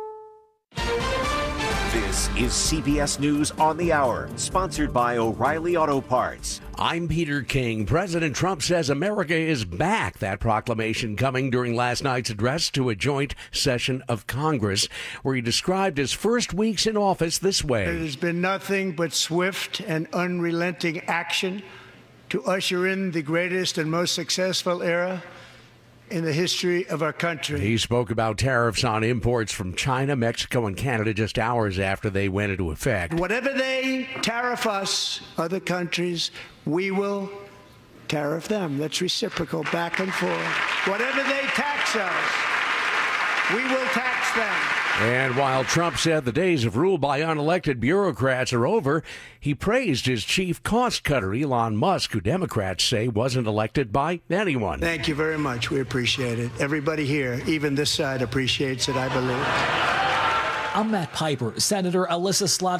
This is C B S News on the Hour, sponsored by O'Reilly Auto Parts. I'm Peter King. President Trump says America is back. That proclamation coming during last night's address to a joint session of Congress, where he described his first weeks in office this way. It has been nothing but swift and unrelenting action to usher in the greatest and most successful era in the history of our country. He spoke about tariffs on imports from China, Mexico, and Canada just hours after they went into effect. Whatever they tariff us, other countries, we will tariff them. That's reciprocal, back and forth. Whatever they tax us, we will tax them. And while Trump said the days of rule by unelected bureaucrats are over, he praised his chief cost cutter, Elon Musk, who Democrats say wasn't elected by anyone. Thank you very much. We appreciate it. Everybody here, even this side, appreciates it, I believe. I'm Matt Piper. Senator Alyssa Slotkin